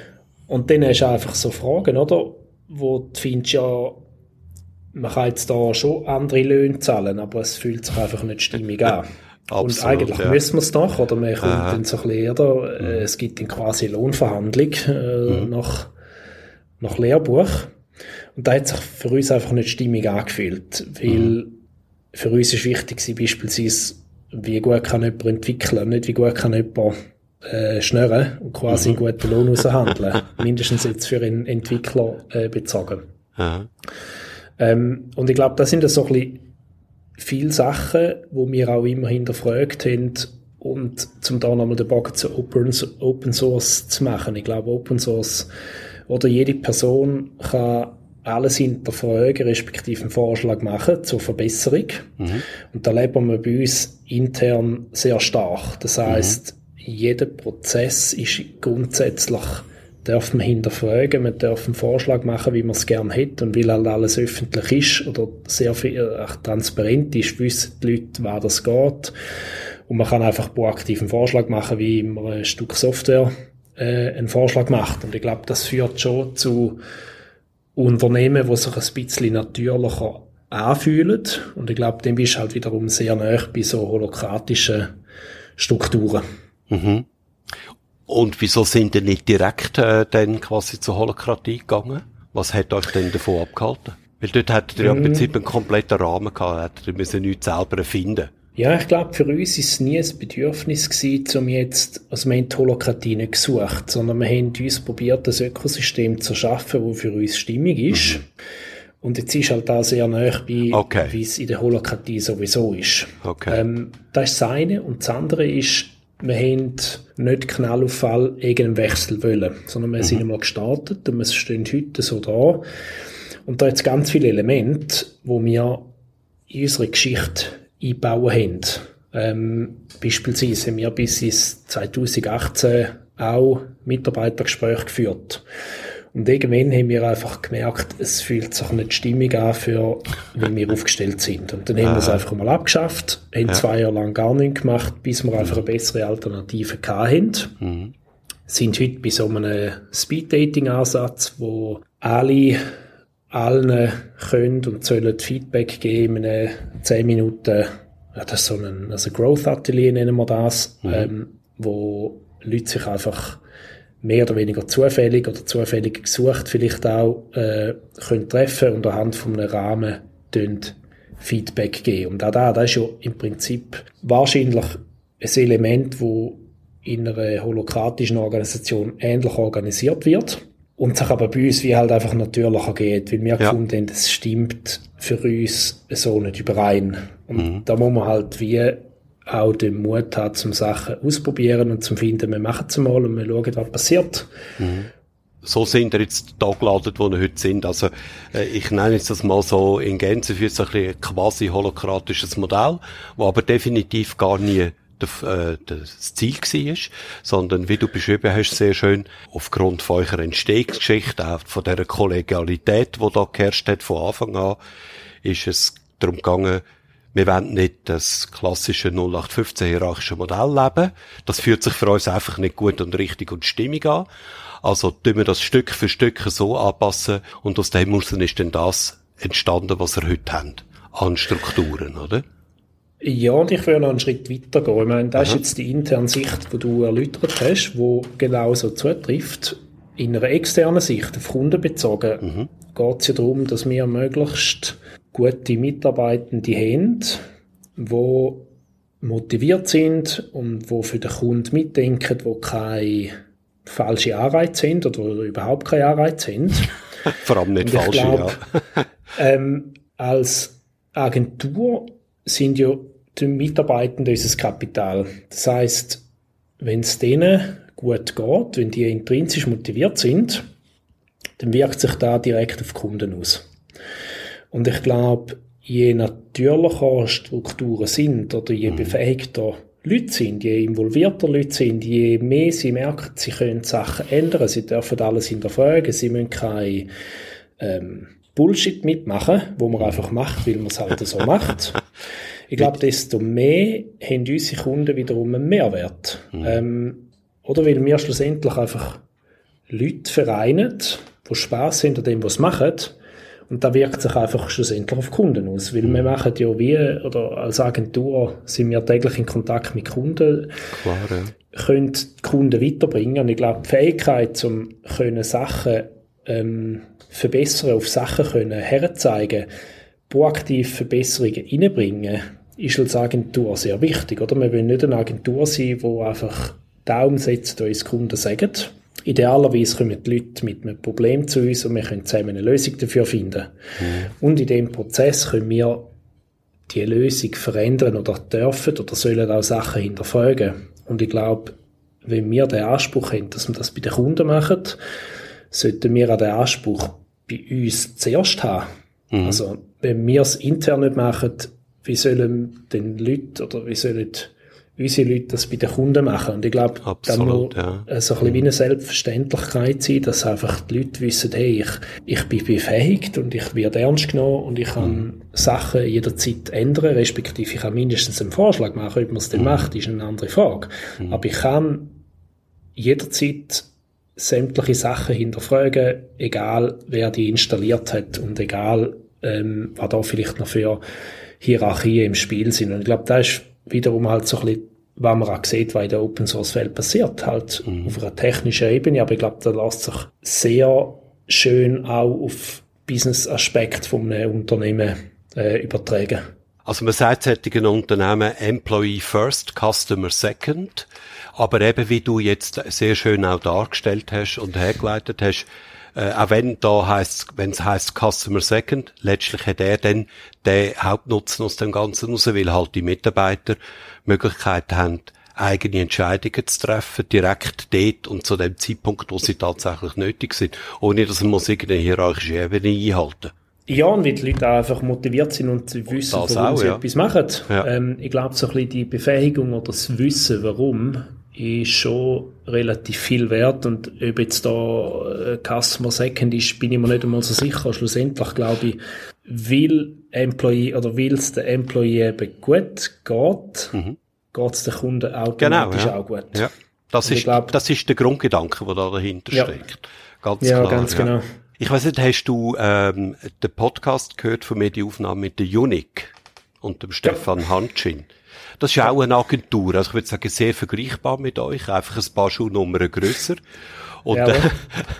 Und dann hast du einfach so Fragen, oder? Wo du findest, ja, man kann jetzt da schon andere Löhne zahlen, aber es fühlt sich einfach nicht stimmig an. Absolut, und eigentlich ja. müssen wir es doch, oder man kommt Aha. dann so ein bisschen, oder? Mhm. Es gibt dann quasi eine Lohnverhandlung äh, mhm. nach, nach Lehrbuch. Und da hat sich für uns einfach nicht stimmig angefühlt, weil mhm. für uns ist wichtig gewesen, beispielsweise, wie gut kann jemand entwickeln, nicht wie gut kann jemand äh, schnurren und quasi mhm. einen guten Lohn aushandeln. Mindestens jetzt für einen Entwickler äh, bezogen. Ähm, und ich glaube, das sind so ein bisschen viele Sachen, die wir auch immer hinterfragt haben, und zum da nochmal den Bogen zu Open, Open Source zu machen. Ich glaube, Open Source oder jede Person kann alles hinterfragen, respektive einen Vorschlag machen zur Verbesserung. Mhm. Und da leben wir bei uns intern sehr stark. Das heisst, mhm. jeder Prozess ist grundsätzlich, darf man hinterfragen, man darf einen Vorschlag machen, wie man es gerne hätte, und weil halt alles öffentlich ist oder sehr viel äh, transparent ist, wissen die Leute, wer das geht. Und man kann einfach proaktiv einen Vorschlag machen, wie man ein Stück Software äh, einen Vorschlag macht. Und ich glaube, das führt schon zu Unternehmen, die sich ein bisschen natürlicher anfühlen. Und ich glaube, dem bist du halt wiederum sehr nahe bei so holokratischen Strukturen.
Mhm. Und wieso sind ihr nicht direkt äh, dann quasi zur Holokratie gegangen? Was hat euch denn davon abgehalten? Weil dort hättet ihr ja im Prinzip einen kompletten Rahmen gehabt, hättet ihr müssen nichts selber erfinden.
Ja, ich glaube, für uns ist es nie ein Bedürfnis gewesen, um jetzt, also wir haben die Holokratie nicht gesucht, sondern wir haben uns probiert, ein Ökosystem zu schaffen, das für uns stimmig ist. Mhm. Und jetzt ist halt da sehr nahe bei, okay. wie es in der Holokratie sowieso ist. Okay. Ähm, das ist das eine. Und das andere ist, wir haben nicht Knall auf Fall irgendeinen Wechsel wollen, sondern wir mhm. sind einmal gestartet und wir stehen heute so da. Und da hat es ganz viele Elemente, die wir in unsere Geschichte einbauen haben. Ähm, beispielsweise haben wir bis ins zwanzig achtzehn auch Mitarbeitergespräche geführt. Und irgendwann haben wir einfach gemerkt, es fühlt sich nicht stimmig an, für wie wir aufgestellt sind. Und dann haben wir es einfach mal abgeschafft, haben ja. zwei Jahre lang gar nichts gemacht, bis wir einfach eine bessere Alternative hatten. Mhm. Sind heute bei so einem Speed-Dating-Ansatz, wo alle allen können und sollen Feedback geben in zehn Minuten. Ja, das ist so ein also Growth-Atelier, nennen wir das, mhm. ähm, wo Leute sich einfach mehr oder weniger zufällig oder zufällig gesucht vielleicht auch äh, können treffen und anhand von einem Rahmen Feedback geben. Und auch da, das ist ja im Prinzip wahrscheinlich ein Element, das in einer holokratischen Organisation ähnlich organisiert wird und sich aber bei uns wie halt einfach natürlicher geht, weil wir ja. gefunden haben, das stimmt für uns so nicht überein. Und mhm. da muss man halt wie auch den Mut hat, zum Sachen ausprobieren und zum finden, wir machen es mal und wir schauen, was passiert.
Mhm. So sind wir jetzt da gelandet, wo wir heute sind. Also, äh, ich nenne jetzt das mal so in Gänze für so ein quasi holokratisches Modell, wo aber definitiv gar nie der, äh, das Ziel war, sondern wie du beschrieben hast, sehr schön, aufgrund von eurer Entstehungsgeschichte, auch von dieser Kollegialität, die da geherrscht hat von Anfang an, ist es darum gegangen, wir wollen nicht das klassische null acht fünfzehn hierarchische Modell leben. Das fühlt sich für uns einfach nicht gut und richtig und stimmig an. Also tun wir das Stück für Stück so anpassen und aus dem heraus ist dann das entstanden, was wir heute haben, an Strukturen, oder?
Ja, und ich will noch einen Schritt weiter gehen. Ich meine, das Aha. ist jetzt die interne Sicht, die du erläutert hast, die genau so zutrifft. In einer externen Sicht, auf Kunden bezogen, mhm. geht es ja darum, dass wir möglichst gute Mitarbeitende haben, die motiviert sind und die für den Kunden mitdenken, die keine falschen Anreize sind oder überhaupt keine Anreize sind.
Vor allem nicht falsche,
glaub, ja. ähm, als Agentur sind ja die Mitarbeitenden unser Kapital. Das heisst, wenn es denen gut geht, wenn die intrinsisch motiviert sind, dann wirkt sich da direkt auf die Kunden aus. Und ich glaube, je natürlicher Strukturen sind oder je befähigter Leute sind, je involvierter Leute sind, je mehr sie merken, sie können Sachen ändern, sie dürfen alles hinterfragen, sie müssen kein ähm, Bullshit mitmachen, wo man einfach macht, weil man es halt so macht. Ich glaube, desto mehr haben unsere Kunden wiederum einen Mehrwert. Mhm. Ähm, oder weil wir schlussendlich einfach Leute vereinen, die Spass haben an dem, was sie machen. Und da wirkt sich einfach schlussendlich auf Kunden aus. Weil mhm. wir machen ja wie, oder als Agentur sind wir täglich in Kontakt mit Kunden.
Klar, ja.
Können die Kunden weiterbringen. Und ich glaube, die Fähigkeit, um können Sachen ähm, verbessern, auf Sachen können herzeigen, proaktiv Verbesserungen reinbringen, ist als Agentur sehr wichtig. Oder? Wir wollen nicht eine Agentur sein, die einfach Daumen setzt, uns Kunden sagen. Idealerweise kommen die Leute mit einem Problem zu uns und wir können zusammen eine Lösung dafür finden. Mhm. Und in diesem Prozess können wir die Lösung verändern oder dürfen oder sollen auch Sachen hinterfragen. Und ich glaube, wenn wir den Anspruch haben, dass wir das bei den Kunden machen, sollten wir auch den Anspruch bei uns zuerst haben. Mhm. Also, wenn wir es intern nicht machen, wie sollen denn Leute oder wie sollen unsere Leute das bei den Kunden machen? Und ich glaube, da muss ja. so ein bisschen wie eine Selbstverständlichkeit sein, dass einfach die Leute wissen, hey, ich, ich bin befähigt und ich werde ernst genommen und ich kann mhm. Sachen jederzeit ändern, respektive ich kann mindestens einen Vorschlag machen. Ob man es dann mhm. macht, ist eine andere Frage. Mhm. Aber ich kann jederzeit sämtliche Sachen hinterfragen, egal wer die installiert hat und egal, ähm, was da vielleicht noch für Hierarchien im Spiel sind. Und ich glaube, das ist wiederum halt so ein bisschen, was man auch sieht, was in der Open-Source-Welt passiert, halt mhm. auf einer technischen Ebene, aber ich glaube, da lässt sich sehr schön auch auf Business-Aspekt von einem Unternehmen äh, übertragen.
Also man sagt solchen Unternehmen Employee First, Customer Second, aber eben wie du jetzt sehr schön auch dargestellt hast und hergeleitet hast, Äh, auch wenn da heisst, wenn es heisst Customer Second, letztlich hat er dann den Hauptnutzen aus dem Ganzen raus, weil halt die Mitarbeiter Möglichkeit haben, eigene Entscheidungen zu treffen, direkt dort und zu dem Zeitpunkt, wo sie tatsächlich nötig sind, ohne dass man irgendeine hierarchische Ebene einhalten.
Ja, und weil die Leute auch einfach motiviert sind und sie wissen, warum auch, sie ja. etwas machen. Ja. Ähm, ich glaube, so ein bisschen die Befähigung oder das Wissen, warum, ist schon relativ viel wert. Und ob jetzt da äh, Customer Second ist, bin ich mir nicht einmal so sicher. Schlussendlich glaube ich, weil Employee oder weil es der Employee eben gut geht, mhm. geht es den Kunden automatisch
genau, ja.
auch gut.
Ja. Das, ist, glaub, das ist der Grundgedanke, der da dahinter ja. steckt. Ganz
ja,
klar.
Ganz ja, ganz genau.
Ich weiss nicht, hast du ähm, den Podcast gehört von mir, die Aufnahme mit der Unique und dem Stefan ja. Hanschin? Das ist ja auch eine Agentur, also ich würde sagen, sehr vergleichbar mit euch, einfach ein paar Schuhnummern grösser. Und ja, äh,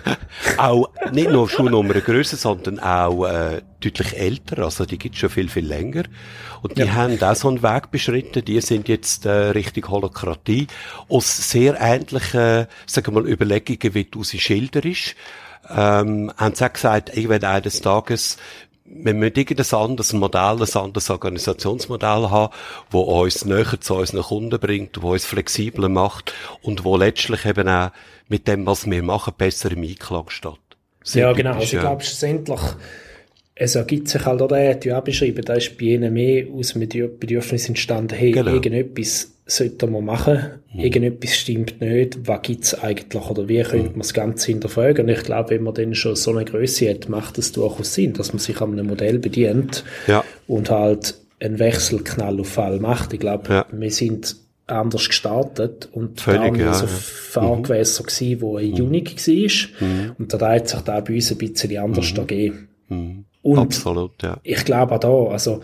auch nicht nur Schuhnummern grösser, sondern auch äh, deutlich älter, also die gibt's schon viel, viel länger. Und die ja. haben auch so einen Weg beschritten, die sind jetzt äh, Richtung Holokratie, aus sehr ähnlichen, sagen wir mal, Überlegungen, wie du sie schilderst. Ähm, haben sie auch gesagt, ich werde eines Tages, wir müssen irgendein anderes Modell, ein anderes Organisationsmodell haben, das uns näher zu unseren Kunden bringt, das uns flexibler macht und wo letztlich eben auch mit dem, was wir machen, besser im Einklang steht.
Sehr ja, genau. Also ich glaube, schlussendlich es ergibt sich halt, oder er hat ja auch beschrieben, da ist bei ihnen mehr aus dem Bedürfnis entstanden, hey,
genau.
irgendetwas sollten wir machen, mhm. irgendetwas stimmt nicht, was gibt's eigentlich, oder wie könnte mhm. man das Ganze hinterfragen? Und ich glaube, wenn man dann schon so eine Größe hat, macht es durchaus Sinn, dass man sich an einem Modell bedient
ja.
und halt einen Wechselknall auf Fall macht. Ich glaube, ja. wir sind anders gestartet und
Völlig,
da waren
ja,
so
ja.
Fahrgewässer gewesen, wo ein
mhm.
Unique war.
Mhm.
Und da hat sich da bei uns ein bisschen anders mhm. gegeben.
Mhm.
Und
absolut, ja.
Ich glaube auch da, also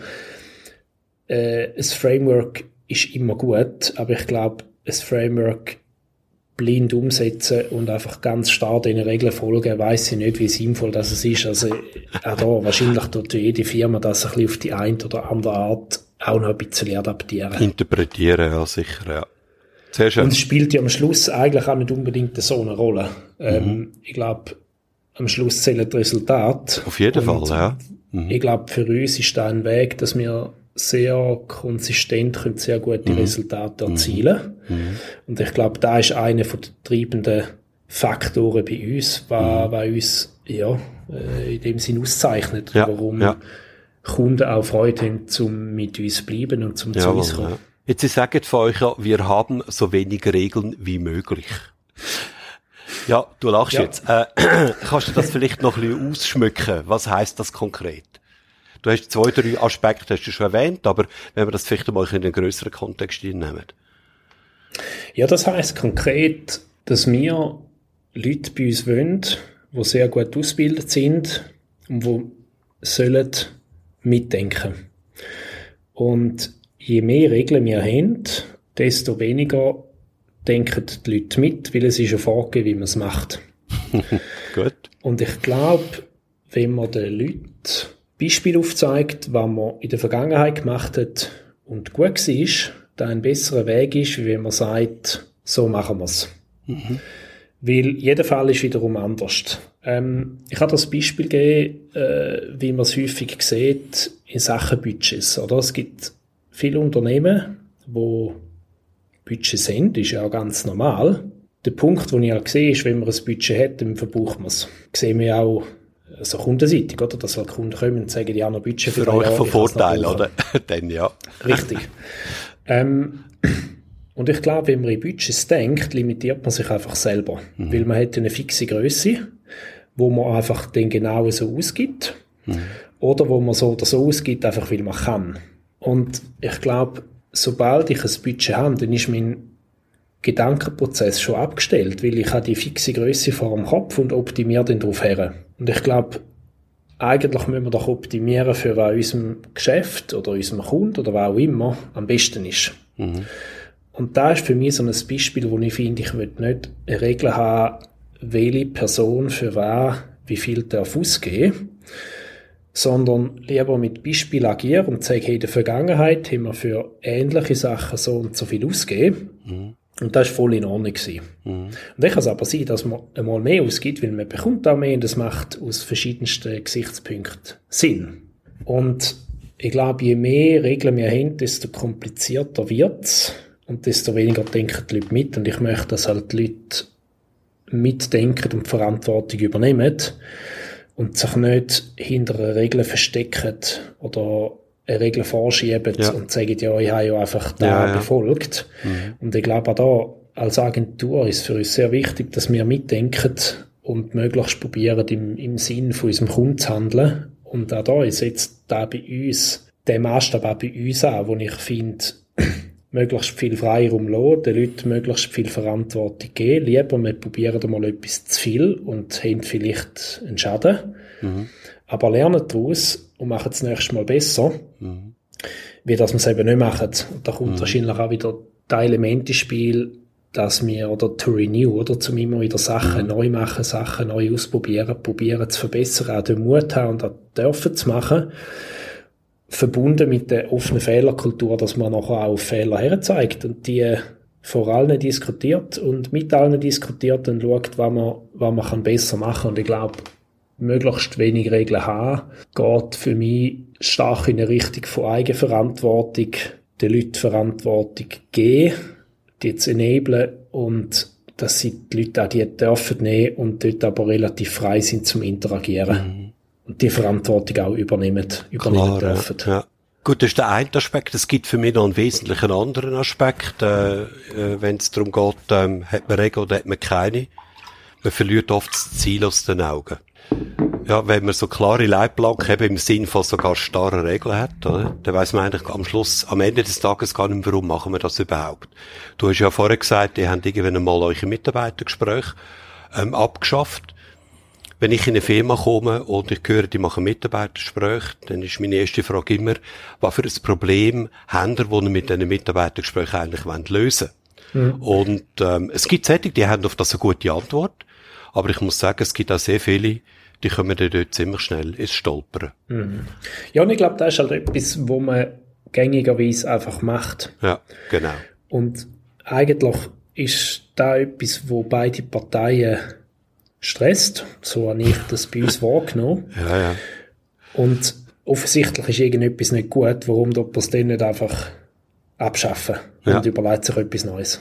äh, ein Framework ist immer gut, aber ich glaube, ein Framework blind umsetzen und einfach ganz starr den Regeln folgen, weiss ich nicht, wie sinnvoll das ist. Also auch da, wahrscheinlich tut jede Firma das ein bisschen auf die eine oder andere Art auch noch ein bisschen adaptieren.
Interpretieren, ja, sicher, ja. Sehr schön.
Und es spielt ja am Schluss eigentlich auch nicht unbedingt so eine Rolle. Mhm. Ähm, ich glaube, am Schluss zählen die Resultate.
Auf jeden
und
Fall, ja.
Mhm. Ich glaube, für uns ist da ein Weg, dass wir sehr konsistent können sehr gute mhm. Resultate erzielen. Mhm. Und ich glaube, da ist einer der treibenden Faktoren bei uns, was, mhm. was uns ja, in dem Sinn auszeichnet,
ja.
warum
ja.
Kunden auch Freude haben, um mit uns zu bleiben und zum zu uns zu kommen.
Ja. Jetzt, Sie sagen von euch ja, wir haben so wenig Regeln wie möglich. Ja, du lachst ja. jetzt. Äh, kannst du das vielleicht noch ein bisschen ausschmücken? Was heisst das konkret? Du hast zwei, drei Aspekte, hast du schon erwähnt, aber wenn wir das vielleicht mal in einen grösseren Kontext hineinnehmen.
Ja, das heisst konkret, dass wir Leute bei uns wollen, die sehr gut ausgebildet sind und die sollen mitdenken. Und je mehr Regeln wir haben, desto weniger denken die Leute mit, weil es ist eine Frage, wie man es macht.
Gut.
Und ich glaube, wenn man den Leuten Beispiele aufzeigt, was man in der Vergangenheit gemacht hat und gut war, da ein besserer Weg ist, wie wenn man sagt, so machen wir es. Mhm. Weil jeder Fall ist wiederum anders. Ähm, ich habe das Beispiel gegeben, äh, wie man es häufig sieht in Sachen Budgets. Oder? Es gibt viele Unternehmen, die Budgets haben, ist ja auch ganz normal. Der Punkt, den ich auch sehe, ist, wenn man ein Budget hat, dann verbraucht man es. Das sehen wir auch so kundenseitig, oder? Dass halt Kunden kommen und sagen, ja, noch Budget
für, für euch von Vorteil, oder? Dann ja.
Richtig. ähm, und ich glaube, wenn man in Budgets denkt, limitiert man sich einfach selber. Mhm. Weil man hat eine fixe Grösse, wo man einfach den genau so ausgibt. Mhm. Oder wo man so oder so ausgibt, einfach weil man kann. Und ich glaube, sobald ich ein Budget habe, dann ist mein Gedankenprozess schon abgestellt, weil ich habe die fixe Grösse vor dem Kopf und optimiere dann darauf her. Und ich glaube, eigentlich müssen wir doch optimieren, für was unserem Geschäft oder unserem Kunden oder was auch immer am besten ist. Mhm. Und da ist für mich so ein Beispiel, wo ich finde, ich will nicht eine Regel haben, welche Person für was wie viel darf ausgeben, sondern lieber mit Beispiel agieren und sagen, hey, in der Vergangenheit haben wir für ähnliche Sachen so und so viel ausgegeben. Mhm. Und das war voll in Ordnung gewesen. Mhm. Und dann kann es aber sein, dass man einmal mehr ausgibt, weil man bekommt auch mehr und das macht aus verschiedensten Gesichtspunkten Sinn. Und ich glaube, je mehr Regeln wir haben, desto komplizierter wird's und desto weniger denken die Leute mit. Und ich möchte, dass halt die Leute mitdenken und Verantwortung übernehmen und sich nicht hinter einer Regel verstecken oder eine Regel vorschieben ja. und sagen, ja, ich habe ja einfach da ja, ja. befolgt. Mhm. Und ich glaube auch da, als Agentur ist es für uns sehr wichtig, dass wir mitdenken und möglichst probieren, im, im Sinn von unserem Kunden zu handeln. Und auch da ist jetzt da bei uns, der Maßstab auch bei uns an, wo ich finde, möglichst viel Freiraum lassen, den Leuten möglichst viel Verantwortung geben. Lieber, wir probieren da mal etwas zu viel und haben vielleicht einen Schaden. Mhm. Aber lernen daraus und machen es nächstes Mal besser, mhm. wie dass wir es eben nicht machen. Und da kommt mhm. wahrscheinlich auch wieder das Element ins Spiel, dass wir, oder to renew, oder zum immer wieder Sachen mhm. neu machen, Sachen neu ausprobieren, probieren zu verbessern, auch den Mut haben und auch dürfen zu machen, verbunden mit der offenen Fehlerkultur, dass man nachher auch auf Fehler herzeigt und die vor allen diskutiert und mit allen diskutiert und schaut, was man, was man kann besser machen kann. Und ich glaube, möglichst wenig Regeln haben, geht für mich stark in eine Richtung von Eigenverantwortung, den Leuten Verantwortung geben, die zu enablen und dass sie die Leute auch die dürfen nehmen und dort aber relativ frei sind zum Interagieren. und die Verantwortung auch übernehmen, übernehmen
Klar,
dürfen.
Ja, ja. Gut, das ist der eine Aspekt. Es gibt für mich noch einen wesentlichen anderen Aspekt. Äh, äh, wenn es darum geht, ähm, hat man Regeln oder hat man keine. Man verliert oft das Ziel aus den Augen. Ja, wenn man so klare Leitplanken eben im Sinn von sogar starren Regeln hat, oder? Dann weiss man eigentlich am Schluss, am Ende des Tages gar nicht mehr, warum machen wir das überhaupt. Du hast ja vorher gesagt, ihr habt irgendwann mal eure Mitarbeitergespräche ähm, abgeschafft. Wenn ich in eine Firma komme und ich höre, die machen Mitarbeitergespräche, dann ist meine erste Frage immer, was für ein Problem haben ihr, das ihr mit diesen Mitarbeitergesprächen eigentlich lösen wollt. Mhm. Und ähm, es gibt solche, die haben auf das eine gute Antwort, aber ich muss sagen, es gibt auch sehr viele, die kommen dann dort ziemlich schnell ins Stolpern.
Mhm. Ja, und ich glaube, das ist halt etwas, wo man gängigerweise einfach macht.
Ja, genau.
Und eigentlich ist da etwas, wo beide Parteien stresst. So habe ich das bei uns wahrgenommen.
Ja, ja.
Und offensichtlich ist irgendetwas nicht gut, warum dort das dann nicht einfach abschaffen und
ja.
überlegt sich etwas Neues.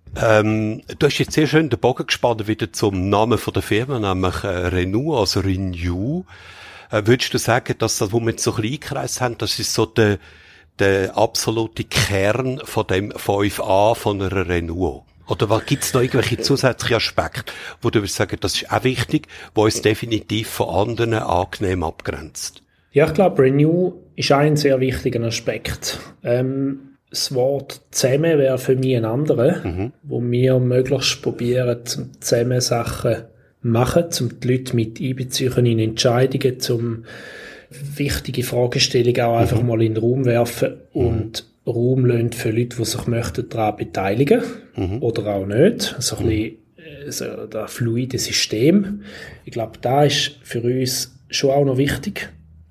Ähm, du hast jetzt sehr schön den Bogen gespannt wieder zum Namen von der Firma, nämlich äh, Renew, also Renew. Äh, würdest du sagen, dass das, wo wir jetzt so ein bisschen eingekreist haben, das ist so der, der absolute Kern von dem fünf a von einer Renew? Oder gibt es noch irgendwelche zusätzliche Aspekte, wo du würdest sagen, das ist auch wichtig, wo uns definitiv von anderen angenehm abgrenzt?
Ja, ich glaube, Renew ist ein sehr wichtiger Aspekt. Ähm, das Wort zusammen wäre für mich ein anderer, mhm. wo wir möglichst probieren, zusammen Sachen machen, um die Leute mit einbeziehen in Entscheidungen, um wichtige Fragestellungen auch einfach mhm. mal in den Raum werfen und mhm. Raum lassen für Leute, die sich möchten daran beteiligen mhm. oder auch nicht. Also ein bisschen also das fluide System. Ich glaube, da ist für uns schon auch noch wichtig.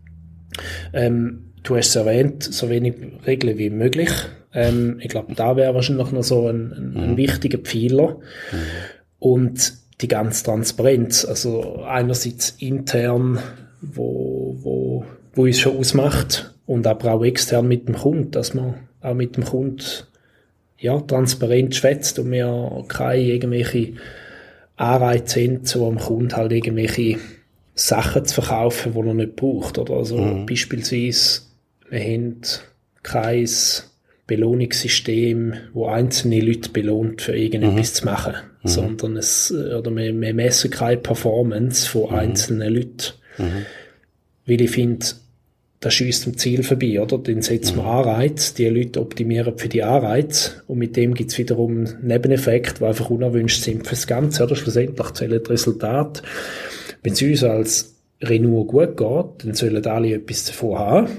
Ähm, du hast es erwähnt, so wenig Regeln wie möglich. Ähm, ich glaube, da wäre wahrscheinlich noch so ein, ein, ein wichtiger Pfeiler. Mhm. Und die ganze Transparenz, also einerseits intern, wo, wo, wo uns schon ausmacht, und aber auch extern mit dem Kunden, dass man auch mit dem Kunden ja, transparent schwätzt und wir keine irgendwelche Anreize haben, so am Kunden halt irgendwelche Sachen zu verkaufen, die er nicht braucht. Oder also mhm. beispielsweise, wir haben kein Belohnungssystem, wo einzelne Leute belohnt, für irgendetwas mhm. zu machen, mhm. sondern es, oder wir, wir messen keine Performance von mhm. einzelnen Leuten. Mhm. Weil ich finde, das schiesst am Ziel vorbei, oder? Dann setzen wir mhm. Anreize, die Leute optimieren für die Anreize und mit dem gibt es wiederum Nebeneffekte, die einfach unerwünscht sind für das Ganze, oder? Schlussendlich zählen das Resultat. Wenn es uns als Renew gut geht, dann sollen alle etwas davon haben.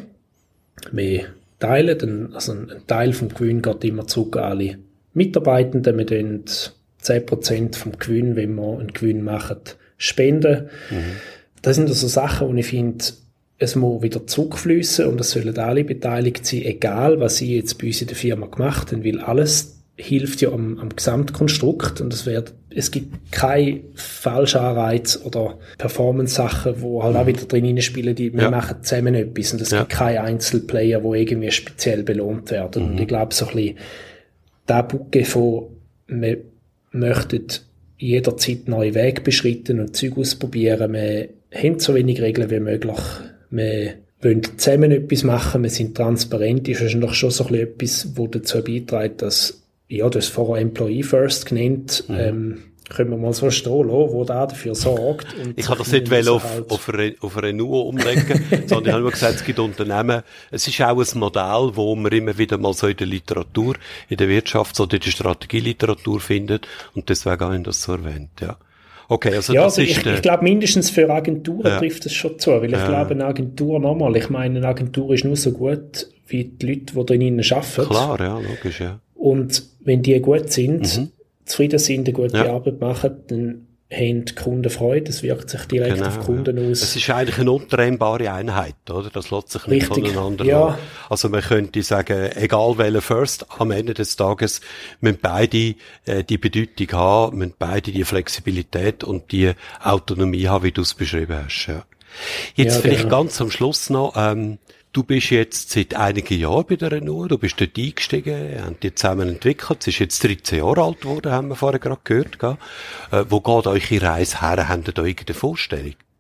Wir teilen, dann, also ein Teil vom Gewinn geht immer zurück an alle Mitarbeitenden. Wir tun zehn Prozent vom Gewinn, wenn wir einen Gewinn machen, spenden. Mhm. Das sind also Sachen, wo ich finde, es muss wieder zurückfließen und es sollen alle beteiligt sein, egal was sie jetzt bei uns in der Firma gemacht haben, weil alles hilft ja am, am Gesamtkonstrukt und es wird, es gibt keine falschen Anreize oder Performance-Sachen, wo halt auch wieder drin spielen, die wir ja. machen zusammen etwas und es ja. gibt keine Einzelplayer, die irgendwie speziell belohnt werden. Mhm. Und ich glaube, so ein bisschen der Bucke von, wir möchten jederzeit neue Wege beschreiten und Zeug ausprobieren, wir haben so wenig Regeln wie möglich, wir wollen zusammen etwas machen, wir sind transparent, ist wahrscheinlich schon so ein bisschen etwas, wo dazu beiträgt, dass, ja, du hast vorher Employee First genannt, mhm. ähm, können wir mal so stehen lassen, wo der dafür sorgt. Und
ich habe das nicht auf, halt auf, eine, auf eine Renew umlegen, sondern ich habe nur gesagt, es gibt Unternehmen, es ist auch ein Modell, wo man immer wieder mal so in der Literatur, in der Wirtschafts- oder in der Strategieliteratur findet und deswegen habe ich das so erwähnt, ja. Okay, also
ja,
das
also
ist
ich, ich glaube, mindestens für Agenturen ja. trifft es schon zu, weil ich ja. glaube, eine Agentur nochmal, ich meine, eine Agentur ist nur so gut, wie die Leute, die drinnen arbeiten.
Klar, ja, logisch, ja.
Und wenn die gut sind, mhm. zufrieden sind, eine gute ja. Arbeit machen, dann haben die Kunden Freude, das wirkt sich direkt genau, auf Kunden ja. aus.
Es ist eigentlich eine untrennbare Einheit, oder? Das lässt sich nicht
Richtig.
voneinander
ja.
haben. Also man könnte sagen, egal welcher First, am Ende des Tages müssen beide äh, die Bedeutung haben, müssen beide die Flexibilität und die Autonomie haben, wie du es beschrieben hast. Ja. Jetzt ja, vielleicht genau. ganz am Schluss noch, ähm, du bist jetzt seit einigen Jahren bei der Renew, du bist dort eingestiegen, habt die zusammen entwickelt, sie ist jetzt dreizehn Jahre alt geworden, haben wir vorher gerade gehört. Gell? Äh, wo geht eure Reise her? Habt ihr da irgendeine Vorstellung?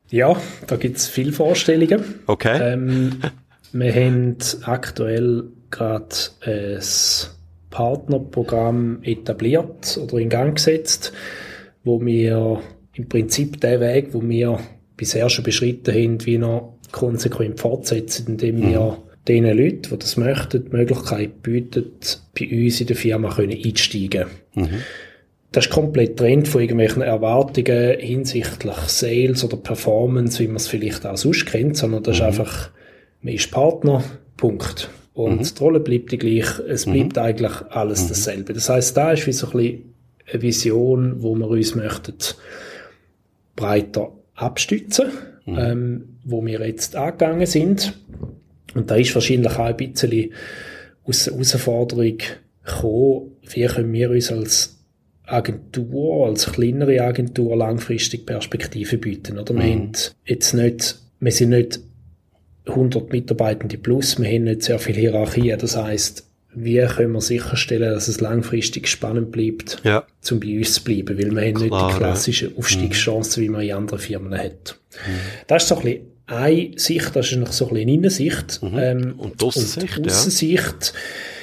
Ja, da gibt es viele Vorstellungen.
Okay.
Ähm, wir haben aktuell gerade ein Partnerprogramm etabliert oder in Gang gesetzt, wo wir im Prinzip den Weg, wo wir bisher schon beschritten haben, wie noch konsequent fortsetzen, indem mhm. wir den Leuten, die das möchten, die Möglichkeit bieten, bei uns in der Firma einsteigen können. Mhm. Das ist komplett getrennt von irgendwelchen Erwartungen hinsichtlich Sales oder Performance, wie man es vielleicht auch sonst kennt, sondern das mhm. ist einfach, man ist Partner, Punkt. Und mhm. die Rolle bleibt die gleich, es bleibt mhm. eigentlich alles mhm. dasselbe. Das heisst, da ist wie so ein bisschen eine Vision, wo wir uns möchten breiter abstützen, mhm. ähm, wo wir jetzt angegangen sind. Und da ist wahrscheinlich auch ein bisschen aus der Herausforderung gekommen, wie können wir uns als Agentur, als kleinere Agentur langfristig Perspektive bieten, oder? Wir mhm. haben jetzt nicht, wir sind nicht hundert Mitarbeitende plus, wir haben nicht sehr viel Hierarchie, das heisst, wie können wir sicherstellen, dass es langfristig spannend bleibt, ja. um bei uns zu bleiben, weil wir haben Klar, nicht die klassische ja. Aufstiegschance, mhm. wie man in anderen Firmen hat. Mhm. Das ist so ein bisschen eine Sicht, das ist noch so ein bisschen eine Innensicht.
Mhm.
Ähm,
und die Aussensicht,
und die Aussensicht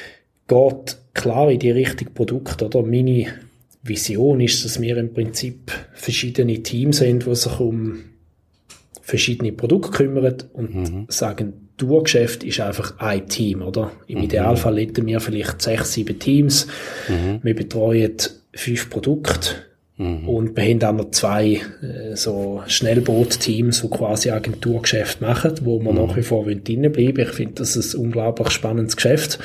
ja. geht klar in die Richtung Produkt, oder? Meine Vision ist, dass wir im Prinzip verschiedene Teams sind, die sich um verschiedene Produkte kümmern und mhm. sagen, Agenturgeschäft ist einfach ein Team, oder? Im mhm. Idealfall hätten wir vielleicht sechs, sieben Teams. Mhm. Wir betreuen fünf Produkte mhm. und wir haben dann noch zwei äh, so Schnellboot-Teams, die quasi Agenturgeschäft machen, wo wir mhm. nach wie vor drinnen bleiben. Ich finde, das ist ein unglaublich spannendes Geschäft.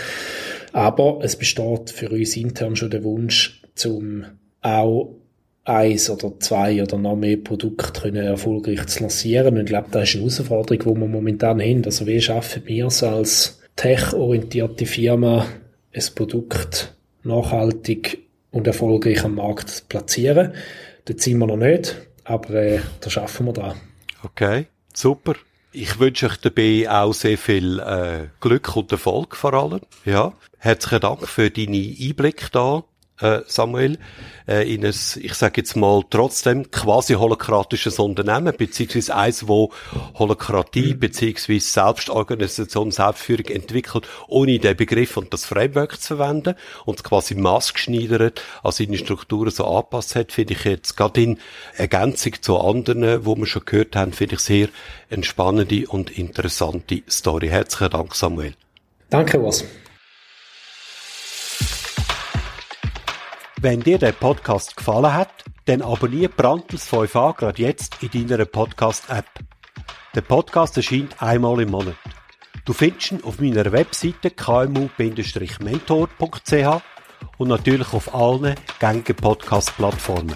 Aber es besteht für uns intern schon der Wunsch, zum auch eins oder zwei oder noch mehr Produkte können erfolgreich zu lancieren. Und ich glaube, das ist eine Herausforderung, die wir momentan haben. Also wie schaffen wir es als tech-orientierte Firma, ein Produkt nachhaltig und erfolgreich am Markt zu platzieren? Dort sind wir noch nicht, aber äh, da schaffen wir dran.
Okay, super. Ich wünsche euch dabei auch sehr viel äh, Glück und Erfolg vor allem. Ja, herzlichen Dank für deine Einblicke da, äh, Samuel, äh, in ein, ich sage jetzt mal, trotzdem quasi holokratisches Unternehmen, beziehungsweise eins, wo Holokratie, beziehungsweise Selbstorganisation, Selbstführung entwickelt, ohne den Begriff und das Framework zu verwenden und quasi maßgeschneidert an seine Strukturen so angepasst hat, finde ich jetzt gerade in Ergänzung zu anderen, wo wir schon gehört haben, finde ich sehr eine spannende und interessante Story. Herzlichen Dank, Samuel.
Danke, was.
Wenn dir der Podcast gefallen hat, dann abonniere Brandtels fünf a gerade jetzt in deiner Podcast-App. Der Podcast erscheint einmal im Monat. Du findest ihn auf meiner Webseite k m u Bindestrich mentor punkt c h und natürlich auf allen gängigen Podcast-Plattformen.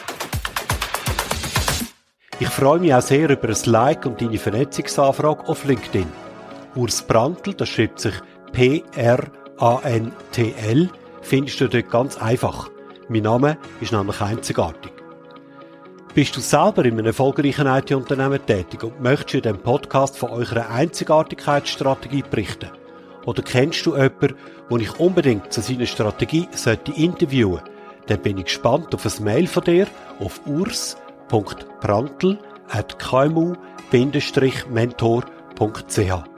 Ich freue mich auch sehr über ein Like und deine Vernetzungsanfrage auf LinkedIn. Urs Brandtl, das schreibt sich P R A N T L, findest du dort ganz einfach. Mein Name ist nämlich einzigartig. Bist du selber in einem erfolgreichen I T-Unternehmen tätig und möchtest in diesem Podcast von eurer Einzigartigkeitsstrategie berichten? Oder kennst du jemanden, den ich unbedingt zu seiner Strategie sollte interviewen? Dann bin ich gespannt auf ein Mail von dir auf urs punkt brandtl at k m u Bindestrich mentor punkt c h.